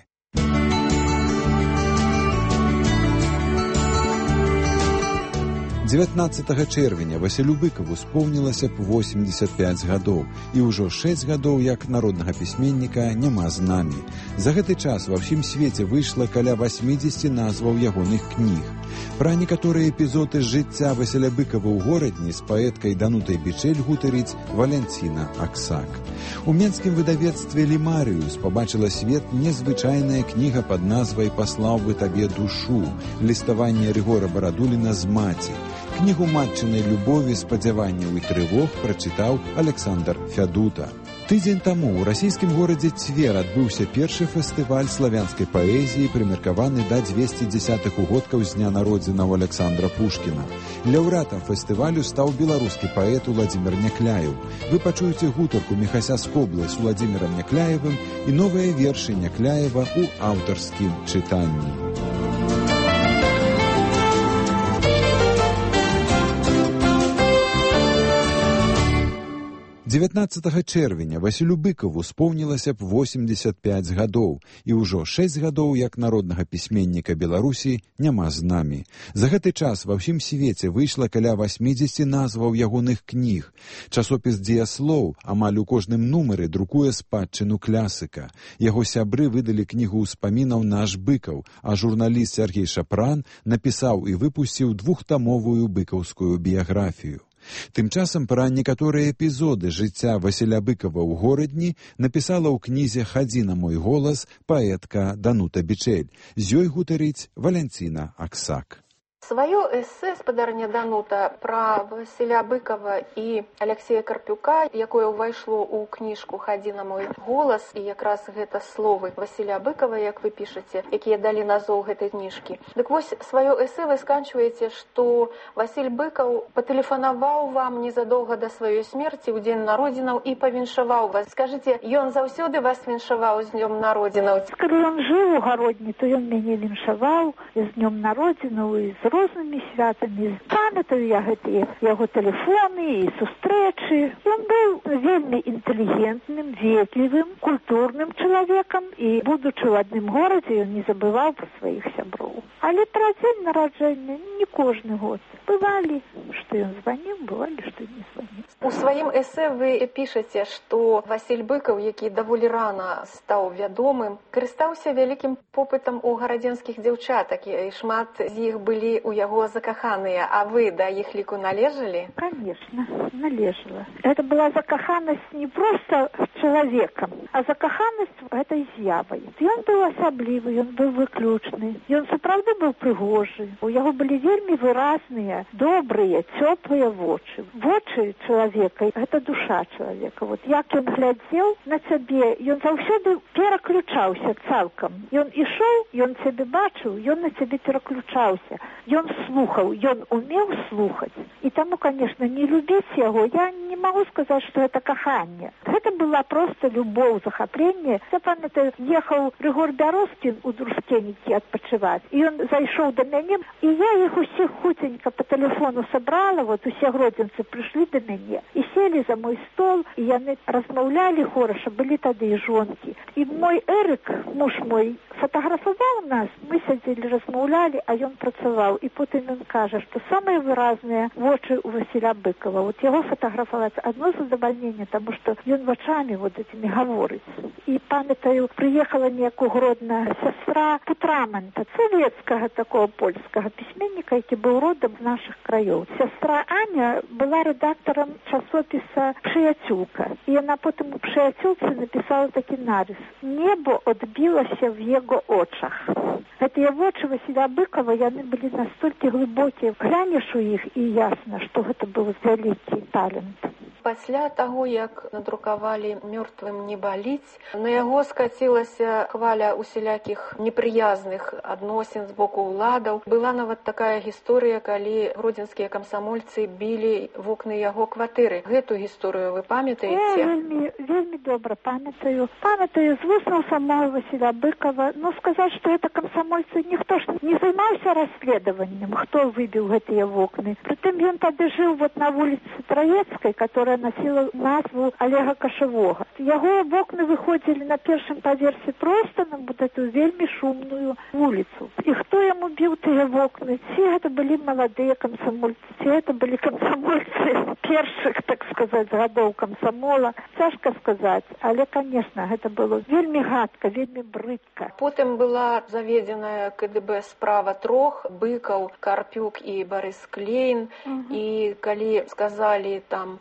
Speaker 7: 19 чэрвеня Васілю Быкаву споўнілася б 85 гадоў, і ўжо 6 гадоў як народнага пісьменніка няма з намі. За гэты час ва ўсім свеце выйшла каля 80 назваў ягоных кніг. Пра некаторыя эпізоды з жыцця Васіля Быкава ў горадні з паэткай Данутай Бичэль гутарыць Валянціна Аксак. У менскім выдавецтве «Лімарыус» пабачыла свет незвычайная кніга пад назвай «Паслаў бы табе душу» ліставанне Рыгора Барадуліна з маці. Кнігу матчынай любові, спадзяванняў і трывог прачытаў Александр Фядута. Тыдзень таму ў расійскім горадзе Цвер адбыўся першы фестываль славянскай паэзіі, прымеркаваны да 210-х угодкаў з дня народзінаў Александра Пушкіна. Лаўрэатам фестывалю стаў беларускі паэт Уладзімір Някляеў. Вы пачуеце гутарку Міхася Скоблы з Уладзімірам Някляевым і новыя вершы Някляева ў аўтарскім чытанні. 19 чэрвеня Васілю Быкаву споўнілася б 85 гадоў, і ўжо 6 гадоў як народнага пісьменніка Беларусі няма з намі. За гэты час ва ўсім свеце выйшла каля 80 назваў ягоных кніг. Часопіс «Дзеяслоў» амаль у кожным нумары друкуе спадчыну класыка. Яго сябры выдалі кнігу ўспамінаў «Наш Быкаў», а журналіст Сергей Шапран напісаў і выпусціў 2-тамовую быкаўскую біяграфію. Тым часам пра некаторыя эпізоды жыцця Васіля Быкава ў горадні напісала ў кнізе «Хадзі на мой голас» паэтка Данута Бичэль. З ёй гутарыць Валянціна Аксак.
Speaker 8: Свое эссе спадарня Данута пра Васіля Быкава і Алексея Карпюка, якое ўвайшло ў кніжку «Хадзі на мой голас», і якраз гэта словы Васіля Быкава, як вы пішаце, якія далі назоў гэтай кніжкі. Дык вось, сваё эссе вы сканчваеце, што Васіль Быкаў патэлефанаваў вам незадоўга да сваёй смерці ў дзень народзінаў і павіншаваў вас. Скажыце, ён заўсёды вас віншаваў з днём народзінаў?
Speaker 10: Калі ён жыў у гародні, то ён мяне віншаваў з днём народзінаў і з рознымі святамі. Памятаю я гэтыя яго тэлефоны і сустрэчы. Ён быў вельмі інтэлігентным, ветлівым, культурным чалавекам, і, будучы ў адным горадзе, ён не забываў пра сваіх сяброў. Але пра дзень нараджэння не кожны год. Бывалі, што ён званіў, бывалі, што не званіў.
Speaker 8: У сваім эссе вы пішаце, што Васіль Быкаў, які даволі рана стаў вядомым, карыстаўся вялікім попытам у гарадзенскіх дзяўчатак, і шмат з іх былі у яго закаханыя, а вы да іх ліку належалі?
Speaker 10: Конечно, належала. Это была закаханасць не проста чалавекам, а закаханасць гэтай з'явай. Ён быў асаблівы, ён быў выключны, ён сапраўды быў прыгожы. У яго былі вельмі выразныя, добрыя, цёплыя вочы. Вочы чалавека — гэта душа чалавека. Вот як ён глядзеў на цябе, ён заўсёды пераключаўся цалкам. Ён ішоў, ён цябе бачыў, ён на цябе пераключаўся. Ён слухаў, ён умеў слухаць. І таму, конечно, не любіць яго, я не магу сказаць, што гэта каханне. Гэта была проста любоў, захапленне. Я памятаю, ехаў Рыгор Бярозкін у Друскенікі адпачываць, і ён зайшоў да мяне, і я іх усіх хуценька па тэлефону сабрала, вот усе гродзенцы прыйшлі да мяне і сели за мой стол, і яны размаўлялі хораша, былі тады і жонкі. І мой Эрык, муж мой, фотаграфаваў нас, мы сядзелі, размаўлялі, а ён працаваў. І потым ён кажа, што самыя выразныя вочы у Васіля Быкава. Вот яго фотаграфаваць адно задавальненне, таму што ён вачамі вот этими гаворыць. І памятаю, прыехала неяку Гродна сястра Путраманта, савецкага такого польскага пісьменніка, які быў родам з нашых краёў. Сястра Аня была рэдактарам часопіса «Прыяцюлка». І яна потым у «Прыяцюлцы» напісала такі нарыс: «Небо адбілася в яго очах». Гэтыя вочы Васіля Быкава, яны былі настолькі глыбокія. Глянеш у іх, і ясна, што гэта быў вялікі талент.
Speaker 8: Пасля таго, як надрукавалі «Мёртвым не баліць», на яго скацілася хваля усялякіх непрыязных адносін з боку ўладаў. Была нават такая гісторыя, калі гродзенскія камсамольцы білі вокны яго кватэры. Гэту гісторыю вы памятаеце?
Speaker 10: Вельмі добра памятаю. Памятаю з вуснаў самого Васіля Быкава. Ну, сказаць, што гэта камсамольцы, ніхто ж не займаўся расследаваннем, хто выбіў гэтыя вокны. Прытым ён тады жыў вот на вуліцы Траецкай, которая носила назву Олега Кашевога. Яго вокны выходзілі на першым паверсе проста на вот эту вельмі шумную вуліцу. І хто яму біў тыя вокны? Ці гэта былі маладыя камсамольцы, ці гэта былі камсамольцы першых, так сказаць, гадоў камсамола. Цяжка сказаць, але, конечно, гэта было вельмі гадка, вельмі брыдка.
Speaker 8: Потым была заведзеная КДБ справа трох: Быкаў, Карпюк і Барыс Клейн. І калі сказалі там аднаму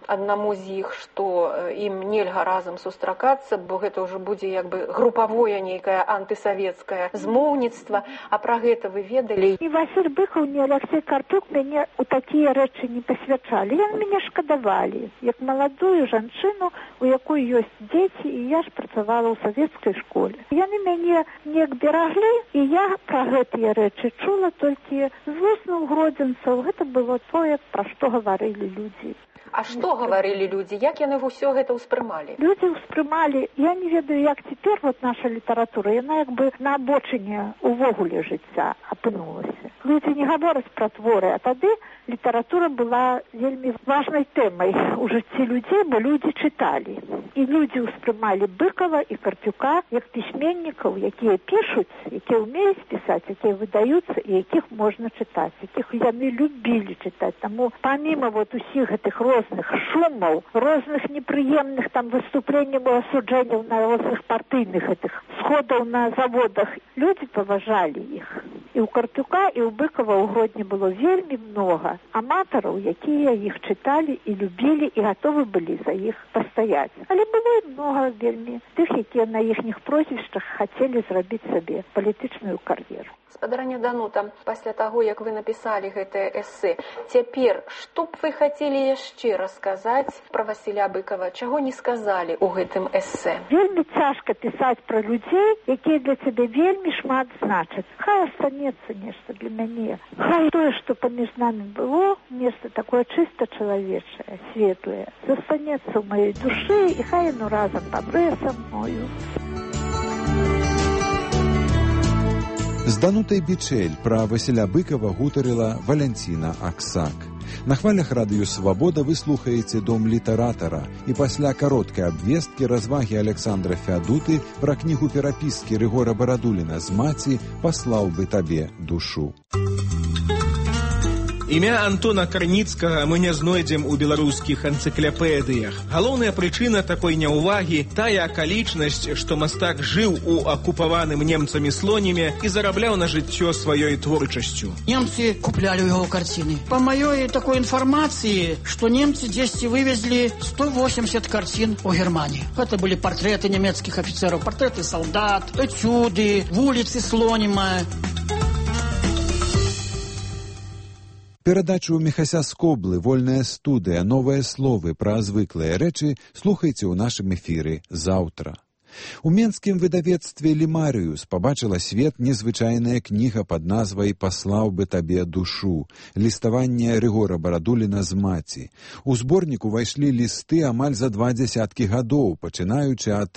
Speaker 8: аднаму з іх, што ім нельга разам сустракацца, бо гэта ўжо будзе як бы групавое нейкае антысавецкае змоўніцтва, а пра гэта вы ведалі?
Speaker 10: Ні Васіль Быкаў, ні Алексей Карпюк мяне ў такія рэчы не пасвячалі. Яны мяне шкадавалі, як маладую жанчыну, у якой ёсць дзеці, і я ж працавала ў савецкай школе. Яны мяне неяк бераглі, і я пра гэтыя рэчы чула толькі з вуснаў гродзенцаў. Гэта было тое, пра што гаварылі людзі.
Speaker 8: А што гаварылі людзі? Як яны ўсё гэта ўспрымалі?
Speaker 10: Людзі ўспрымалі, я не ведаю, як цяпер вот наша літаратура, яна як бы на абочыне увогуле жыцця апынулася. Людзі не гавораць пра творы, а тады літаратура была вельмі важнай тэмай у жыцці людзей, бо людзі чыталі. І людзі ўспрымалі Быкова і Карпюка як пісьменнікаў, якія пішуць, якія ўмеюць пісаць, якія выдаюцца і якіх можна чытаць, якіх яны любілі чытаць. Таму паміма вот усіх гэтых розных шумаў, розных непрыемных там выступленняў і асуджэнняў на розных партыйных гэтых сходаў на заводах, людзі паважалі іх. І ў Карпюка, і ў Быкова ў Гродні было вельмі многа аматараў, якія іх чыталі і любілі і гатовы былі за іх пастаяць. Але было і многа вельмі тых, якія на іхніх прозвішчах хацелі зрабіць сабе палітычную кар'еру.
Speaker 8: Спадарня Данута, пасля таго, як вы напісалі гэтае эсэ, цяпер што б вы хацелі яшчэ расказаць пра Васіля Быкова? Чаго не сказалі ў гэтым эсэ?
Speaker 10: Вельмі цяжка пісаць пра людзей, якія для цябе вельмі шмат значаць. Хай астанецца нешта для мяне. Хай тое, што паміж намі было, нешта такое чыста чалавечае, светлае, застанецца ў маёй душы, і хай яно разам памрэ са мною.
Speaker 7: З Данутай Бичель пра Васіля Быкова гутарыла Валянціна Аксак. На хвалях радыё «Свабода» вы слухаеце «Дом літаратара», і пасля кароткай абвесткі развагі Александра Фядуты пра кнігу перапіскі Рыгора Барадуліна з маці «Паслаў бы табе душу».
Speaker 11: Імя Антона Карніцкага мы не знойдзем у беларускіх энцыклапедыях. Галоўная прычына такой няўвагі — тая акалічнасць, што мастак жыў у акупаваным немцамі Слоніме і зарабляў на жыццё сваёй творчасцю.
Speaker 12: Немцы куплялі ў яго карціны. Па маёй такой інфармацыі, што немцы дзесьці вывезлі 180 карцін у Германії. Гэта былі партрэты нямецкіх афіцэраў, партрэты салдат, этюды, вуліцы Слоніма.
Speaker 7: Перадачу Міхася Скоблы «Вольная студыя. Новыя словы пра звыклыя рэчы» слухайце ў нашым эфіры заўтра. У менскім выдавецтве «Лімарыюс» пабачыла свет незвычайная кніга пад назвай «Паслаў бы табе душу» — ліставанне Рыгора Барадуліна з маці. У зборнік увайшлі лісты амаль за 20 гадоў, пачынаючы ад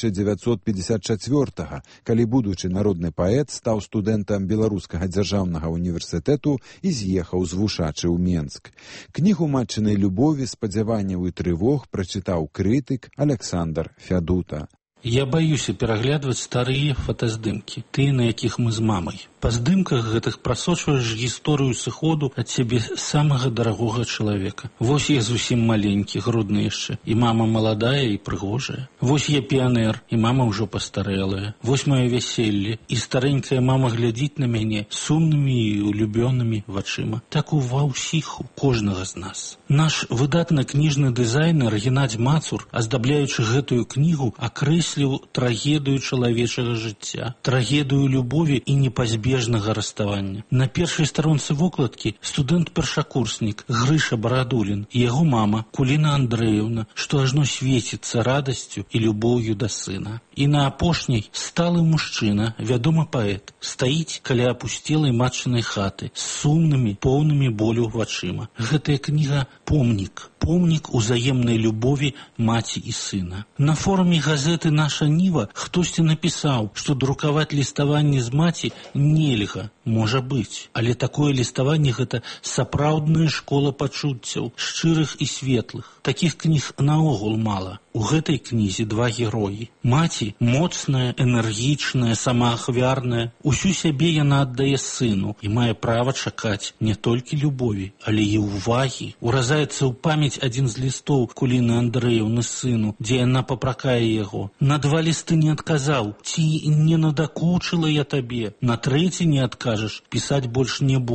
Speaker 7: 1954-га, калі будучы народны паэт стаў студэнтам Беларускага дзяржаўнага універсітэту і з'ехаў з вушачы ў Менск. Кнігу матчынай любові, спадзяванняў і трывог прачытаў крытык Александр Фядута.
Speaker 13: Я баюся пераглядваць старыя фотаздымкі, тыя, на якіх мы з мамай. Па здымках гэтых прасочваеш гісторыю сыходу ад сябе самага дарагога чалавека. Вось я зусім маленькі, грудны яшчэ, і мама маладая і прыгожая. Вось я піянер, і мама ўжо пастарэлая. Вось маё вяселле, і старэнькая мама глядзіць на мяне сумнымі і улюбёнымі вачыма. Так ува ўсіх, у кожнага з нас. Наш выдатны кніжны дызайнер Геннадзь Мацур, аздабляючы гэтую кнігу, акрэсліў трагедыю чалавечага жыцця, трагедыю любові і непазбежнасці расставання. На першай старонцы вокладкі студэнт-першакурснік Грыша Барадулін і яго мама Куліна Андрэевна, што ажно свеціцца радасцю і любоўю да сына. І на апошняй сталы мужчына, вядомы паэт, стаіць каля апусцелай матчынай хаты з сумнымі, поўнымі болю вачыма. Гэтая кніга — помнік. Помнік узаемнай любові маці і сына. На форуме газеты «Наша Ніва» хтосьці напісаў, што друкаваць ліставанне з маці нельга, можа быць. Але такое ліставанне — гэта сапраўдная школа пачуццяў, шчырых і светлых. Такіх кніг наогул мала. У гэтай кнізе два героі. Маці моцная, энергічная, самаахвярная. Усю сябе яна аддае сыну і мае права чакаць не толькі любові, але і ўвагі. Уразаецца ў памяць адзін з лістоў Куліны Андрэевны сыну, дзе яна папракае яго. На 2 лісты не адказаў, ці не надакучыла я табе. На 3 не адкажаш, пісаць больш не буду.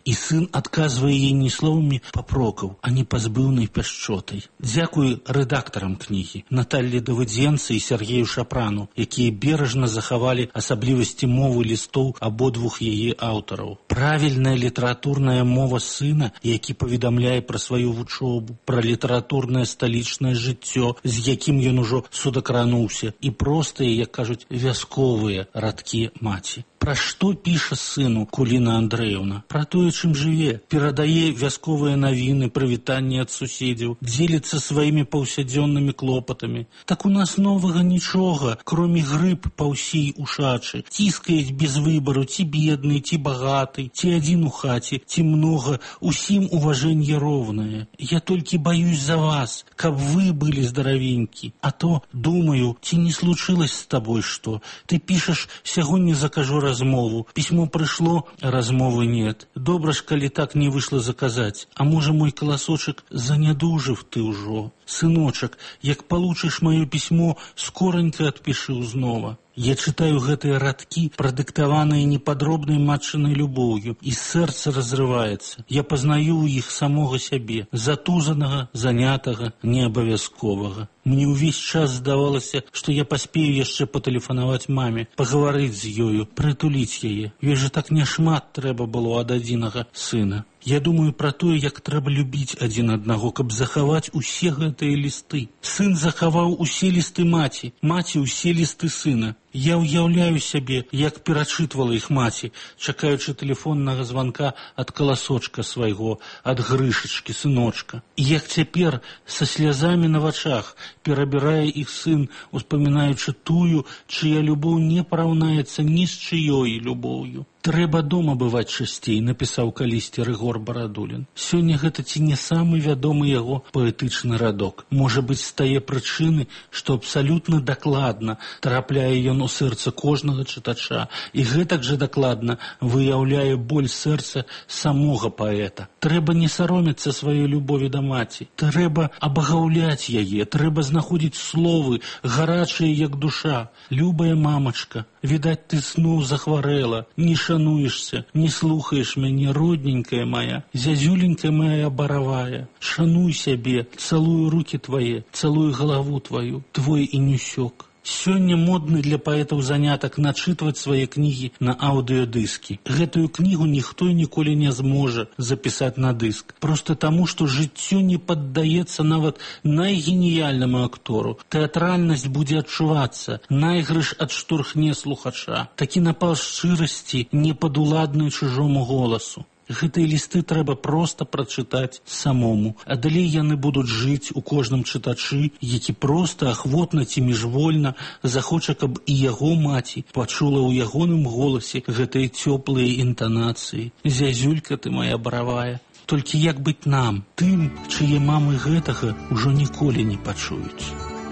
Speaker 13: І сын адказвае ей не словамі папрокаў, а непазбыўнай пяшчотай. Дзякуй рэдактарам кнігі Наталлі Давыдзенцы і Сергею Шапрану, якія бережна захавалі асаблівасці мовы лістоў абодвух яе аўтараў. Правільная літаратурная мова сына, які паведамляе пра сваю вучобу, пра літаратурнае сталічнае жыццё, з якім ён ужо судакрануўся, і простыя, як кажуць, вясковыя радкі маці. Пра што піша сыну Куліна Андрэевна? Пра тое, чым жыве, перадае вясковыя навіны, прывітанні ад суседзяў, дзеліцца сваімі паўсядзённымі клопатамі. Так у нас новага нічога, кроме грыб па ўсей ушачы. Ціскаюць без выбару, ці бедны, ці багаты, ці адзін у хаце, ці многа, усім уважэнне роўнае. Я толькі баюсь за вас, каб вы былі здаравенькі. А то, думаю, ці не случилось с тобой что? Ты пишешь, сягоння закажу размову. Письмо пришло, а размовы нет. Добра ж, калі так не вышло заказать. А можа, мой колосочек занядужив ты ўжо. Сыночек, як получишь мое письмо, скоронько отпиши узнова. Я читаю гэтыя радкі, прадыктаваныя непадробнай матчынай любоўю, і сэрца разрываецца. Я пазнаю ў іх самога сябе, затузанага, занятага, неабавязковага. Мне ўвесь час здавалася, што я паспею яшчэ патэлефанаваць маме, пагаварыць з ёю, прытуліць яе. Ведь жа так няшмат трэба было ад адзінага сына. Я думаю пра тое, як трэба любіць адзін аднаго, каб захаваць усе гэтыя лісты. Сын захаваў усе лісты маці, маці усе лісты сына. Я ўяўляю сябе, як перачытвала іх маці, чакаючы тэлефоннага званка ад каласочка свайго, ад Грышачкі, сыночка. І як цяпер, са слязамі на вачах, перабірае іх сын, успамінаючы тую, чыя любоў не параўнаецца ні з чыёй любоўю. Трэба дома бываць часцей, напісаў калісьці Рыгор Барадулін. Сёння гэта ці не самы вядомы яго паэтычны радок. Можа быць, з тае прычыны, што абсалютна дакладна трапляе ён у сэрца кожнага чытача, і гэтак жа дакладна выяўляе боль сэрца самога паэта. Трэба не саромецца сваёй любові да маці. Трэба абагаўляць яе, трэба знаходзіць словы, гарачыя, як душа. Любая мамачка, відаць, ты сну захварэла, не шануешься, не слухаешь мяне, родненькая моя, зязюленькая моя баравая. Шануй сябе, цалую руки твои, цалую голову твою, твой Інюсёк. Сёння модны для паэтаў занятак начытваць свае кнігі на аўдыёдыскі. Гэтую кнігу ніхто ніколі не зможа запісаць на дыск. Просто таму, што жыццё не паддаецца нават найгеніяльнаму актору. Тэатральнасць будзе адчувацца, найгрыш адштурхне слухача. Такі напал шчырасці, не падуладны чужому голасу. Гэтыя лісты трэба проста прачытаць самому, а далей яны будуць жыць у кожным чытачы, які проста, ахвотна ці міжвольна захоча, каб і яго маці пачула ў ягоным голасе гэтыя цёплыя інтанацыі. Зязюлька ты моя баравая. Толькі як быць нам, тым, чые мамы гэтага ўжо ніколі не пачуюць.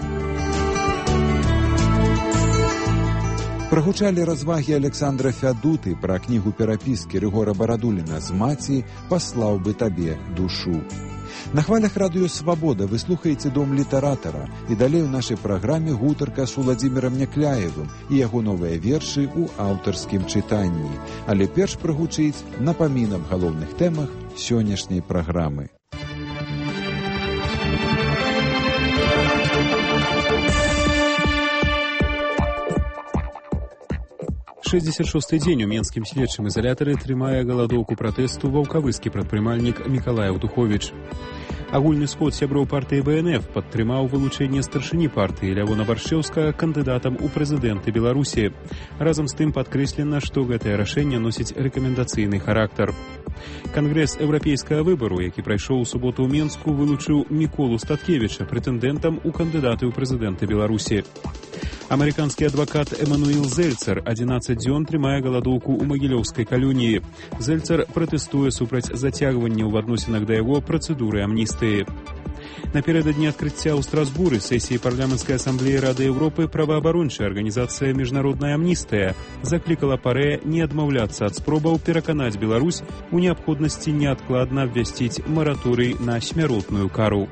Speaker 7: Прагучалі развагі Александра Фядуты пра кнігу перапіскі Рыгора Барадуліна з маці «Паслаў бы табе душу». На хвалях радыё «Свабода» вы слухаеце «Дом літаратара», і далей у нашай праграме гутарка з Уладзімірам Някляевым і яго новыя вершы ў аўтарскім чытанні. Але перш прагучыць напамін аб галоўных тэмах сённяшняй праграмы.
Speaker 1: 66-й дзень у менскім следчым ізалятары трымае галадоўку пратэсту ваўкавыскі прадпрымальнік Мікалай Аўтуховіч. Агульны сход сяброў партыі БНФ падтрымаў вылучэнне старшыні партыі Лявона Баршчэўскага кандыдатам у прэзідэнты Беларусі. Разам з тым падкрэслена, што гэтае рашэнне носіць рэкамендацыйны характар. Кангрэс еўрапейскага выбару, які прайшоў у суботу ў Менску, вылучыў Міколу Статкевіча прэтэндэнтам у кандыдаты ў прэзідэнты Беларусі. Амерыканскі адвакат Эмануэл Зельцер 11 дзён трымае галадоўку ў магілёўскай калоніі. Зельцер пратэстуе супраць зацягвання ў адносінах да яго працэдуры амністыі. Напярэдадні адкрыцця ў Страсбуры сесіі парламенцкай асамблеі Рады Еўропы праваабарончая арганізацыя «Міжнародная амністыя» заклікала ПАРЭ не адмаўляцца ад спробаў пераканаць Беларусь у неабходнасці неадкладна абвясціць мараторый на смяротную кару.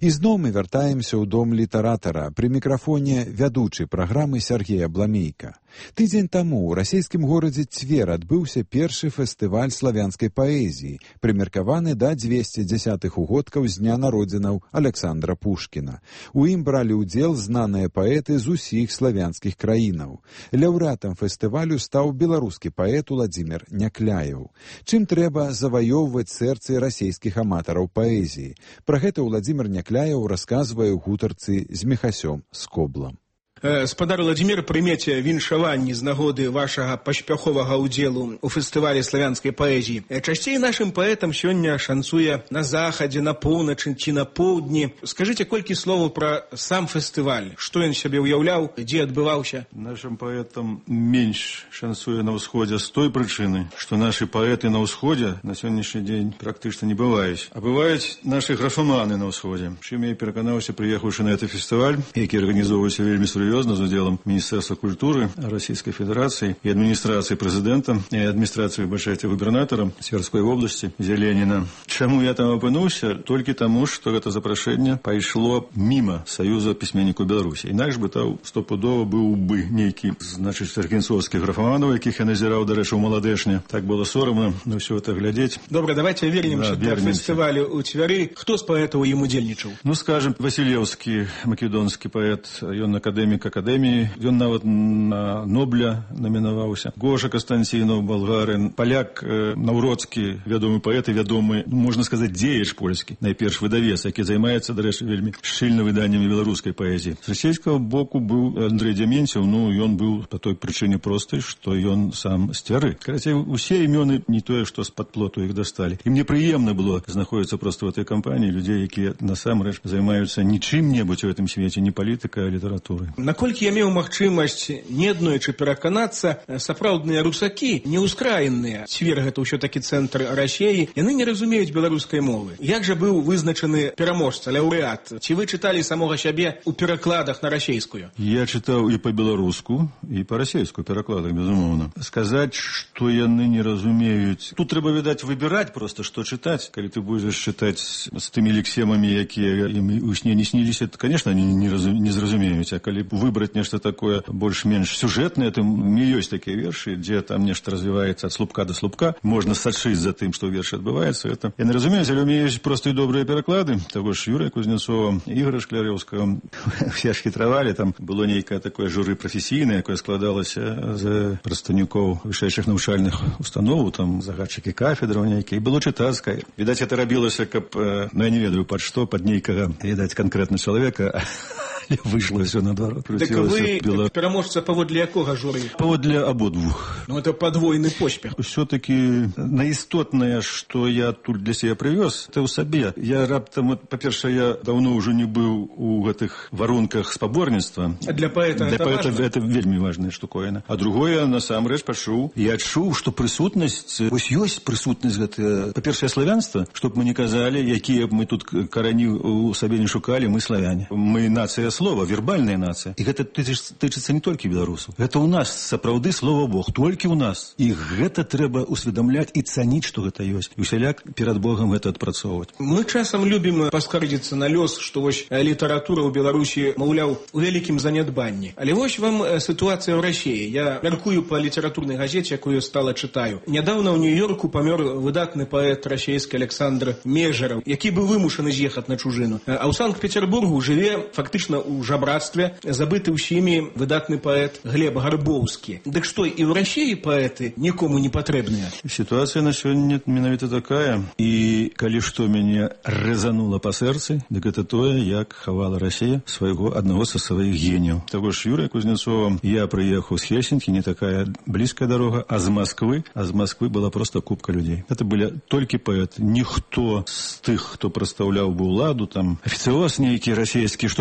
Speaker 7: Ізноў мы вяртаемся ў дом літаратара. Пры мікрафоне вядучы праграмы Сергей Абламейка. Тыдзень таму ў расійскім горадзе Цвер адбыўся першы фестываль славянскай паэзіі, прымеркаваны да 210-х угодкаў з дня народзінаў Александра Пушкіна. У ім бралі ўдзел знаныя паэты з усіх славянскіх краінаў. Лаўрэатам фестывалю стаў беларускі паэт Уладзімір Някляеў. Чым трэба заваёўваць сэрцы расійскіх аматараў паэзіі? Пра гэта Уладзімір Някляеў расказвае ў гутарцы з Міхасём Скоблам.
Speaker 11: Спадар Уладзімір, прымеце віншаванні з нагоды вашага паспяховага ўдзелу ў фестывалі славянскай паэзіі. Часцей нашым паэтам сёння шанцуе на захадзе, на поўначы ці на поўдні. Скажыце колькі словаў пра сам фестываль. Што ён сябе ўяўляў, дзе адбываўся?
Speaker 14: Нашым паэтам менш шанцуе на ўсходзе з той прычыны, што нашы паэты на ўсходзе на сённяшні дзень практычна не бываюць. А бываюць нашы графаманы на ўсходзе. Чым я пераканаўся, прыехаўшы на гэты фестываль, які арганізоўваўся вельмі сур'ёзна з удзелам Міністэрства культуры Расійскай Федэрацыі і адміністрацыі прэзідэнта і адміністрацыі, выбачайце, губернатара Цверской вобласці Зеленіна. Чаму я там апынуўся? Толькі таму, што гэта запрашэнне пайшло міма Саюза пісьменнікаў Беларусі. Інакш бы там стопудова быў бы нейкі, значыць, аргенцовскіх графаманаў, якіх я назіраў, дарэчы, у маладэшне. Так было сорамна на ўсё гэта глядзець.
Speaker 11: Добра, давайте вернемся да фестывалю ў Цвяры. Хто з паэтаў ім удзельнічаў?
Speaker 14: Ну, скажем, Васілеўскі, македонскі паэт, ён акадэмік акадэміі, ён нават на Нобля намінаваўся. Гоша Кастанцінаў, балгарин, паляк Наўродскі, вядомы паэт і вядомы, можна сказаць, дзеяч польскі, найперш выдавец, які займаецца, дарэчы, вельмі шчыльна выданнямі беларускай паэзіі. З расійскага боку быў Андрэй Дзяменцеў, ну, ён быў па той прычыне простай, што ён сам з Цвяры. Карацей, усе імёны не тое, што з-пад плоту іх дасталі. І мне прыемна было знаходзіцца проста ў этой кампаніі людзей, якія насамрэч займаюцца не чым-небудзь у гэтым свеце, не палітыкай, а літаратурай.
Speaker 11: Наколькі я меў магчымасць неаднойчы пераканацца, сапраўдныя русакі, неўскраінныя, Цвер гэта ўсё-такі цэнтр Расіі, яны не разумеюць беларускай мовы. Як жа быў вызначаны пераможца, лаўрэат? Ці вы чыталі самога сябе ў перакладах на расейскую?
Speaker 14: Я чытаў і па-беларуску, і па-расейску перакладах, безумоўна. Сказаць, што яны не разумеюць... Тут трэба, відаць, выбіраць проста, што чытаць. Калі ты будзеш чытаць з тымі лексемамі, якія ім у сне не сніліся, то, конечно, они не зразумеюць. А калі выбраць нешта такое больш-менш сюжэтнае, то ёсць такія вершы, дзе там нешта развіваецца ад слупка да слупка, можна сачыць за тым, што ў вершы адбываецца. Это яны разумеюць, але ў мяне ёсць проста і добрыя пераклады. Таго ж Юрыя Кузнецова, Ігора Шклярёўскага. Все ж хітравалі, там было нейкае такое журы прафесійнае, якое складалася з прадстаўнікоў вышэйшых навучальных установаў, там загадчыкі кафедраў нейкія. І было чытацкае. Відаць, гэта рабілася, каб, ну, я не ведаю, пад што, пад нейкага, відаць, канкрэтна чалавека, вышло все наадварот.
Speaker 11: Так вы пераможца паводле якога журы?
Speaker 14: Паводле абодвух.
Speaker 11: Ну, это подвойны поспех.
Speaker 14: Все-таки наістотнае, што я тут для сябе прывёз, это ў сабе. Я раптам, па-першае, я даўно ўжо не быў у гэтых варунках спаборніцтва.
Speaker 11: А для паэта
Speaker 14: это вельмі важная штуковіна. А другое, насамрэч, пачуў. Я адчуў, што прысутнасць, вось ёсць прысутнасць гэтая, па-першае, славянства, чтоб мы не казалі, якія б мы тут карані у сабе не шукалі, мы славяне. Мы нацыя слова, вербальная нацыя. І гэта тычыцца не толькі беларусаў. Гэта ў нас сапраўды слова Бог, толькі ў нас. І гэта трэба усведамляць і цаніць, што гэта ёсць. І усяляк перад Богам гэта адпрацоўваць.
Speaker 11: Мы часам любім паскардзіцца на лёс, што вось літаратура ў Беларусі, маўляў, у вялікім занядбанні. Але вось вам сітуацыя ў Расіі. Я мяркую па літаратурнай газеце, якую стала чытаю. Нядаўна ў Нью-Йорку памёр выдатны паэт расійскі Александр Межараў, які быў вымушаны з'ехаць на чужыну. А ў Санкт-Петербургу жыве фактычна у жабрацтве, забыты ўсімі выдатны паэт Глеб Гарбоўскі. Дык што, і ў Расіі паэты нікому не патрэбныя?
Speaker 14: Сітуацыя на сёння менавіта такая. І калі што мяне рэзанула па сэрцы, дык гэта тое, як хавала Расія свайго аднаго са сваіх геніяў. Таго ж Юрыя Кузнецова, я прыехаў з Хельсінкі, не такая блізкая дарога, а з Масквы была проста купка людзей. Гэта былі толькі паэты. Ніхто з тых, хто прадстаўляў бы ўладу, там, афіцыёз нейкі расійскі, што было заўсёды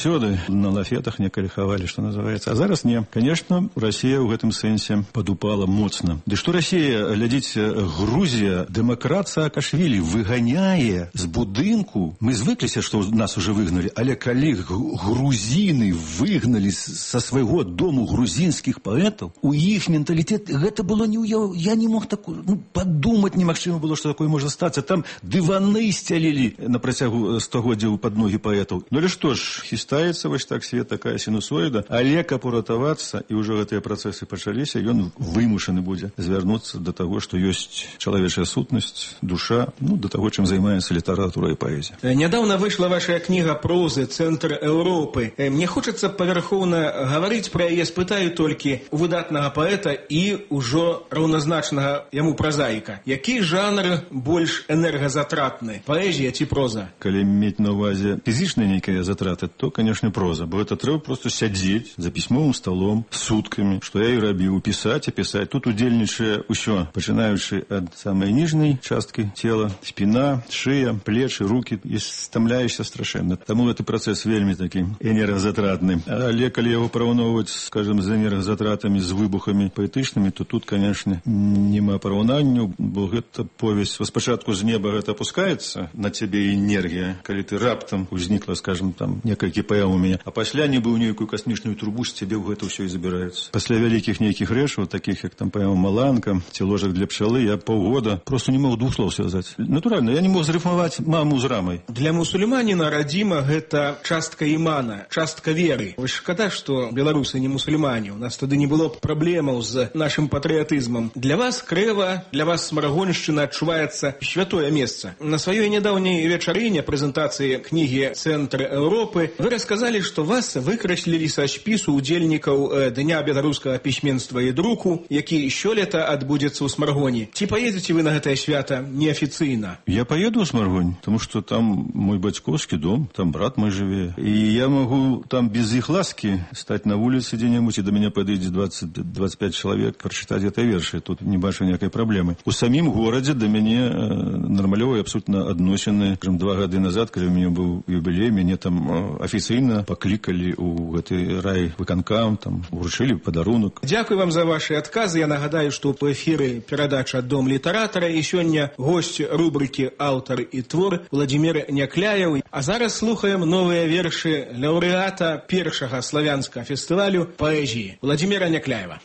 Speaker 14: заўсёды на лафетах некалі хавалі, што называецца. А зараз не. Конечно, Расія ў гэтым сэнсе падупала моцна. Ды што Расія, глядзіце, Грузія, дэмакрат Саакашвілі выганяе з будынку. Мы звыкліся, што нас уже выгналі, але калі грузіны выгналі са свайго дому грузінскіх паэтаў, у іх менталітэт гэта было не ўяў. Я не мог падумаць немагчыма было, што такое можа стацца. Там дываны сцялілі на працягу стагоддзяў пад ногі паэтаў. Ну але што ж, хістаецца вось так свет, такая сінусоіда, але каб уратавацца, і ўжо гэтыя працэсы пачаліся, ён вымушаны будзе звярнуцца да таго, што ёсць чалавечая сутнасць, душа, да таго, чым займаецца літаратура і паэзія.
Speaker 11: Нядаўна выйшла ваша кніга прозы «Цэнтр Еўропы». Мне хочацца павярхоўна гаварыць пра яе, спытаю толькі у выдатнага паэта і ўжо раўназначнага яму празаіка. Які жанр больш энергазатратны? Паэзія ці проза?
Speaker 14: Калі мець на ўвазе фізічныя нейкія затраты, то, конечно, проза. Бо гэта трэба просто сядзець за пісьмовым столом суткамі, што я і рабіў, пісаць і пісаць. Тут удзельнічае ўсё, пачынаючы ад самай ніжняй часткі цела, спіна, шыя, плечы, рукі, і стамляешся страшэнна. Таму гэты працэс вельмі такі энергазатратны. Але калі яго параўноўваць, скажем, з энергазатратамі, з выбухамі паэтычнымі, то тут, конечно, няма параўнанняў, бо гэта повесць. Спачатку з неба гэта опускаецца на цябе энергія, калі ты раптам узнікла, скажем, там некалькі паэм у мяне, а пасля нібы ў нейкую касмічную трубу з цябе ў гэта ўсё і забіраецца. Пасля вялікіх нейкіх рэчаў, такіх як там паэма «Маланка» ці «Ложак для пчалы», я паўгода просто не мог двух слоў связаць. Натуральна, я не мог зрыфмаваць маму з рамай.
Speaker 11: Для мусульманіна радзіма гэта частка імана, частка веры. Вось шкада, што беларусы не мусульмане. У нас тады не было праблемаў з нашым патрыятызмам. Для вас крэва, для вас Смарагоншчына адчуваецца святое месца. На сваёй нядаўняй вечарыне прэзентацыі кнігі «Цэнтр Еўропы» вы расказалі, што вас выкраслілі са спісу удзельнікаў Дня беларускага пісьменства і друку, які сёлета адбудзецца ў Смаргоні. Ці паедзеце вы на гэтае свята неафіцыйна?
Speaker 14: Я поеду ў Смаргонь, тому што там мой бацькоўскі дом, там брат мой жыве. І я магу там без іх ласкі стаць на вуліцы дзе-небудзь, і да мяне падыдзе 20-25 чалавек прачытаць гэтыя вершы. Тут не бачу ніякай праблемы. У самім горадзе да мяне нармалёвыя абсолютна адносіны. 2 гады назад, калі у мяне быў юбілей, мяне там афіцыйна паклікалі ў гэты рай выканкам, там уручылі падарунак.
Speaker 11: Дзякуй вам за ваши адказы. Я нагадаю, што ў эфіры перадача «Дом літаратара» і сёння госць рубрыкі «Аўтар і твор» Владзімір Някляеў. А зараз слухаем новыя вершы лаўрэата першага славянскага фестывалю паэзіі Владзіміра Някляева.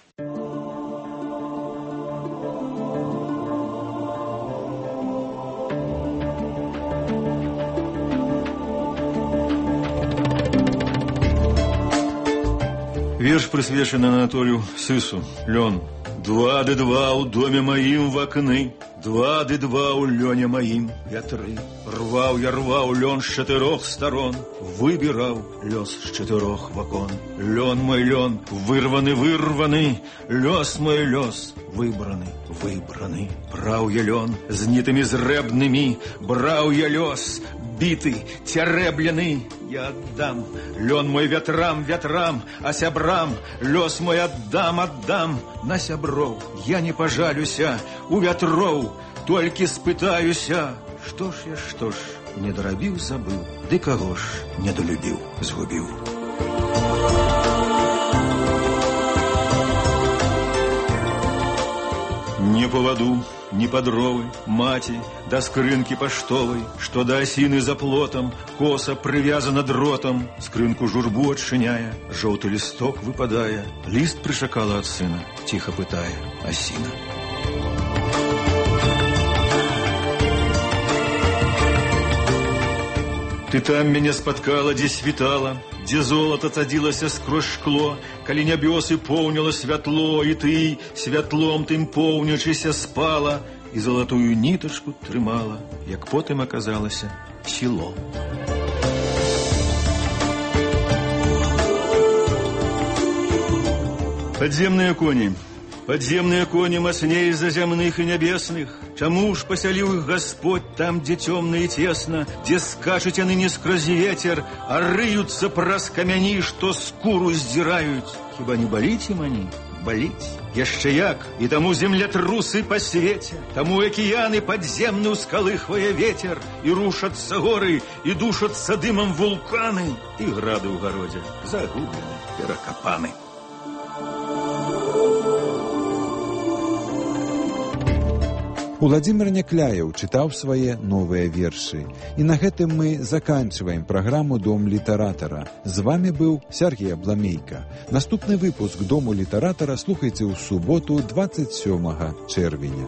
Speaker 14: Верш прысвечаны Анатолію Сысу. Лён. 2 ў доме маім в акны, 2 ў лёне маім вятры. Рваў лён з 4 сторон, выбіраў лёс з 4 вакон. Лён мой лён, вырваны, лёс мой лёс, выбраны. Браў я лён з нітамі зрэбнымі, браў я лёс, біты, цярэблены. Я аддам лён мой ветрам, а сябрам лёс мой аддам. На сяброў я не пажалюся, у вятроў толькі спытаюся. Што ж, не дарабіў, забыў, ды каго ж недалюбіў, згубіў. Не по ваду, не по дровы, маці, да скрынкі паштовай, што да асіны за плотам, коса прывязана дротам, скрынку журбу адчыняе, жоўты лісток выпадае, ліст прычакала ад сына, ціха пытае асіна. Ты там мяне спаткала, дзе світала, дзе золата цадзілася скрозь шкло, калі нябёсы поўніла святло, і ты святлом тым поўнячыся спала, і залатую нітачку трымала, як потым аказалася сіло. Падземныя коні мацней за зямных і нябесных. Чаму ж пасяліў іх Гасподь там, дзе цёмна і цесна, дзе скачуць яны не скрозь ветер, а рыюцца праз камяні, што скуру здзіраюць? Хіба не баліць ім ані? баліць. Яшчэ як, і таму землятрусы па свеце, таму акіяны падземны ўскалыхвае ветер, і рушацца горы, і душацца дымам вулканы, і грады ў гародзе загублены, перакапаны.
Speaker 7: Уладзімир Някляеў чытаў свае новыя вершы. І на гэтым мы заканчваем праграму «Дом літаратара». З вами быў Сергей Абламейка. Наступны выпуск «Дому літаратара» слухайце ў суботу 27 чэрвеня.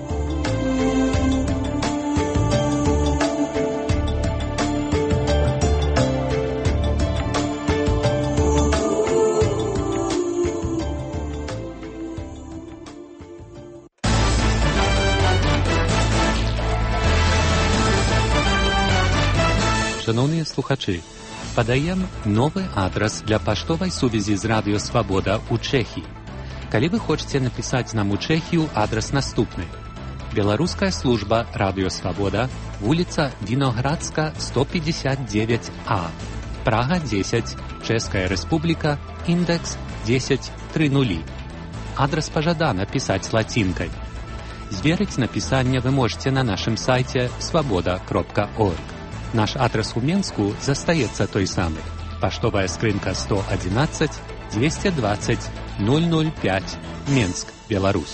Speaker 16: Шановні слухачі, подаємо новий адрес для поштової сувязі з Радіо Свобода у Чехії. Коли ви хочете написати нам у Чехію, адрес наступний. Белорусская служба Радио Свобода, улица Виноградска, 159А, Прага, 10, Чешская Республика, индекс 1030. Адрес пожадано писать латинкой. Зверить написание вы можете на нашем сайте svoboda.org. Наш адрес у Менску застаецца той самый. Поштовая скрынка 111 220 005, Менск, Беларусь.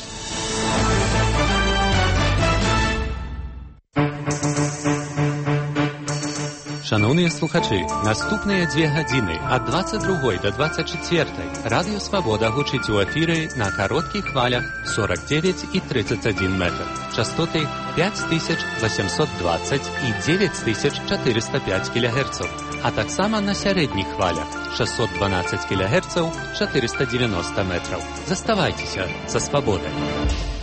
Speaker 16: Шановні слухачі, наступныя 2 гадзіны ад 22 до 24 Радіо Свобода гучыць у эфіры на кароткіх хвалях 49 і 31 метр. Частоты 5820 і 9405 кГц, а таксама на сярэдніх хвалях 612 кГц 490 метров. Заставайцеся са свабодай.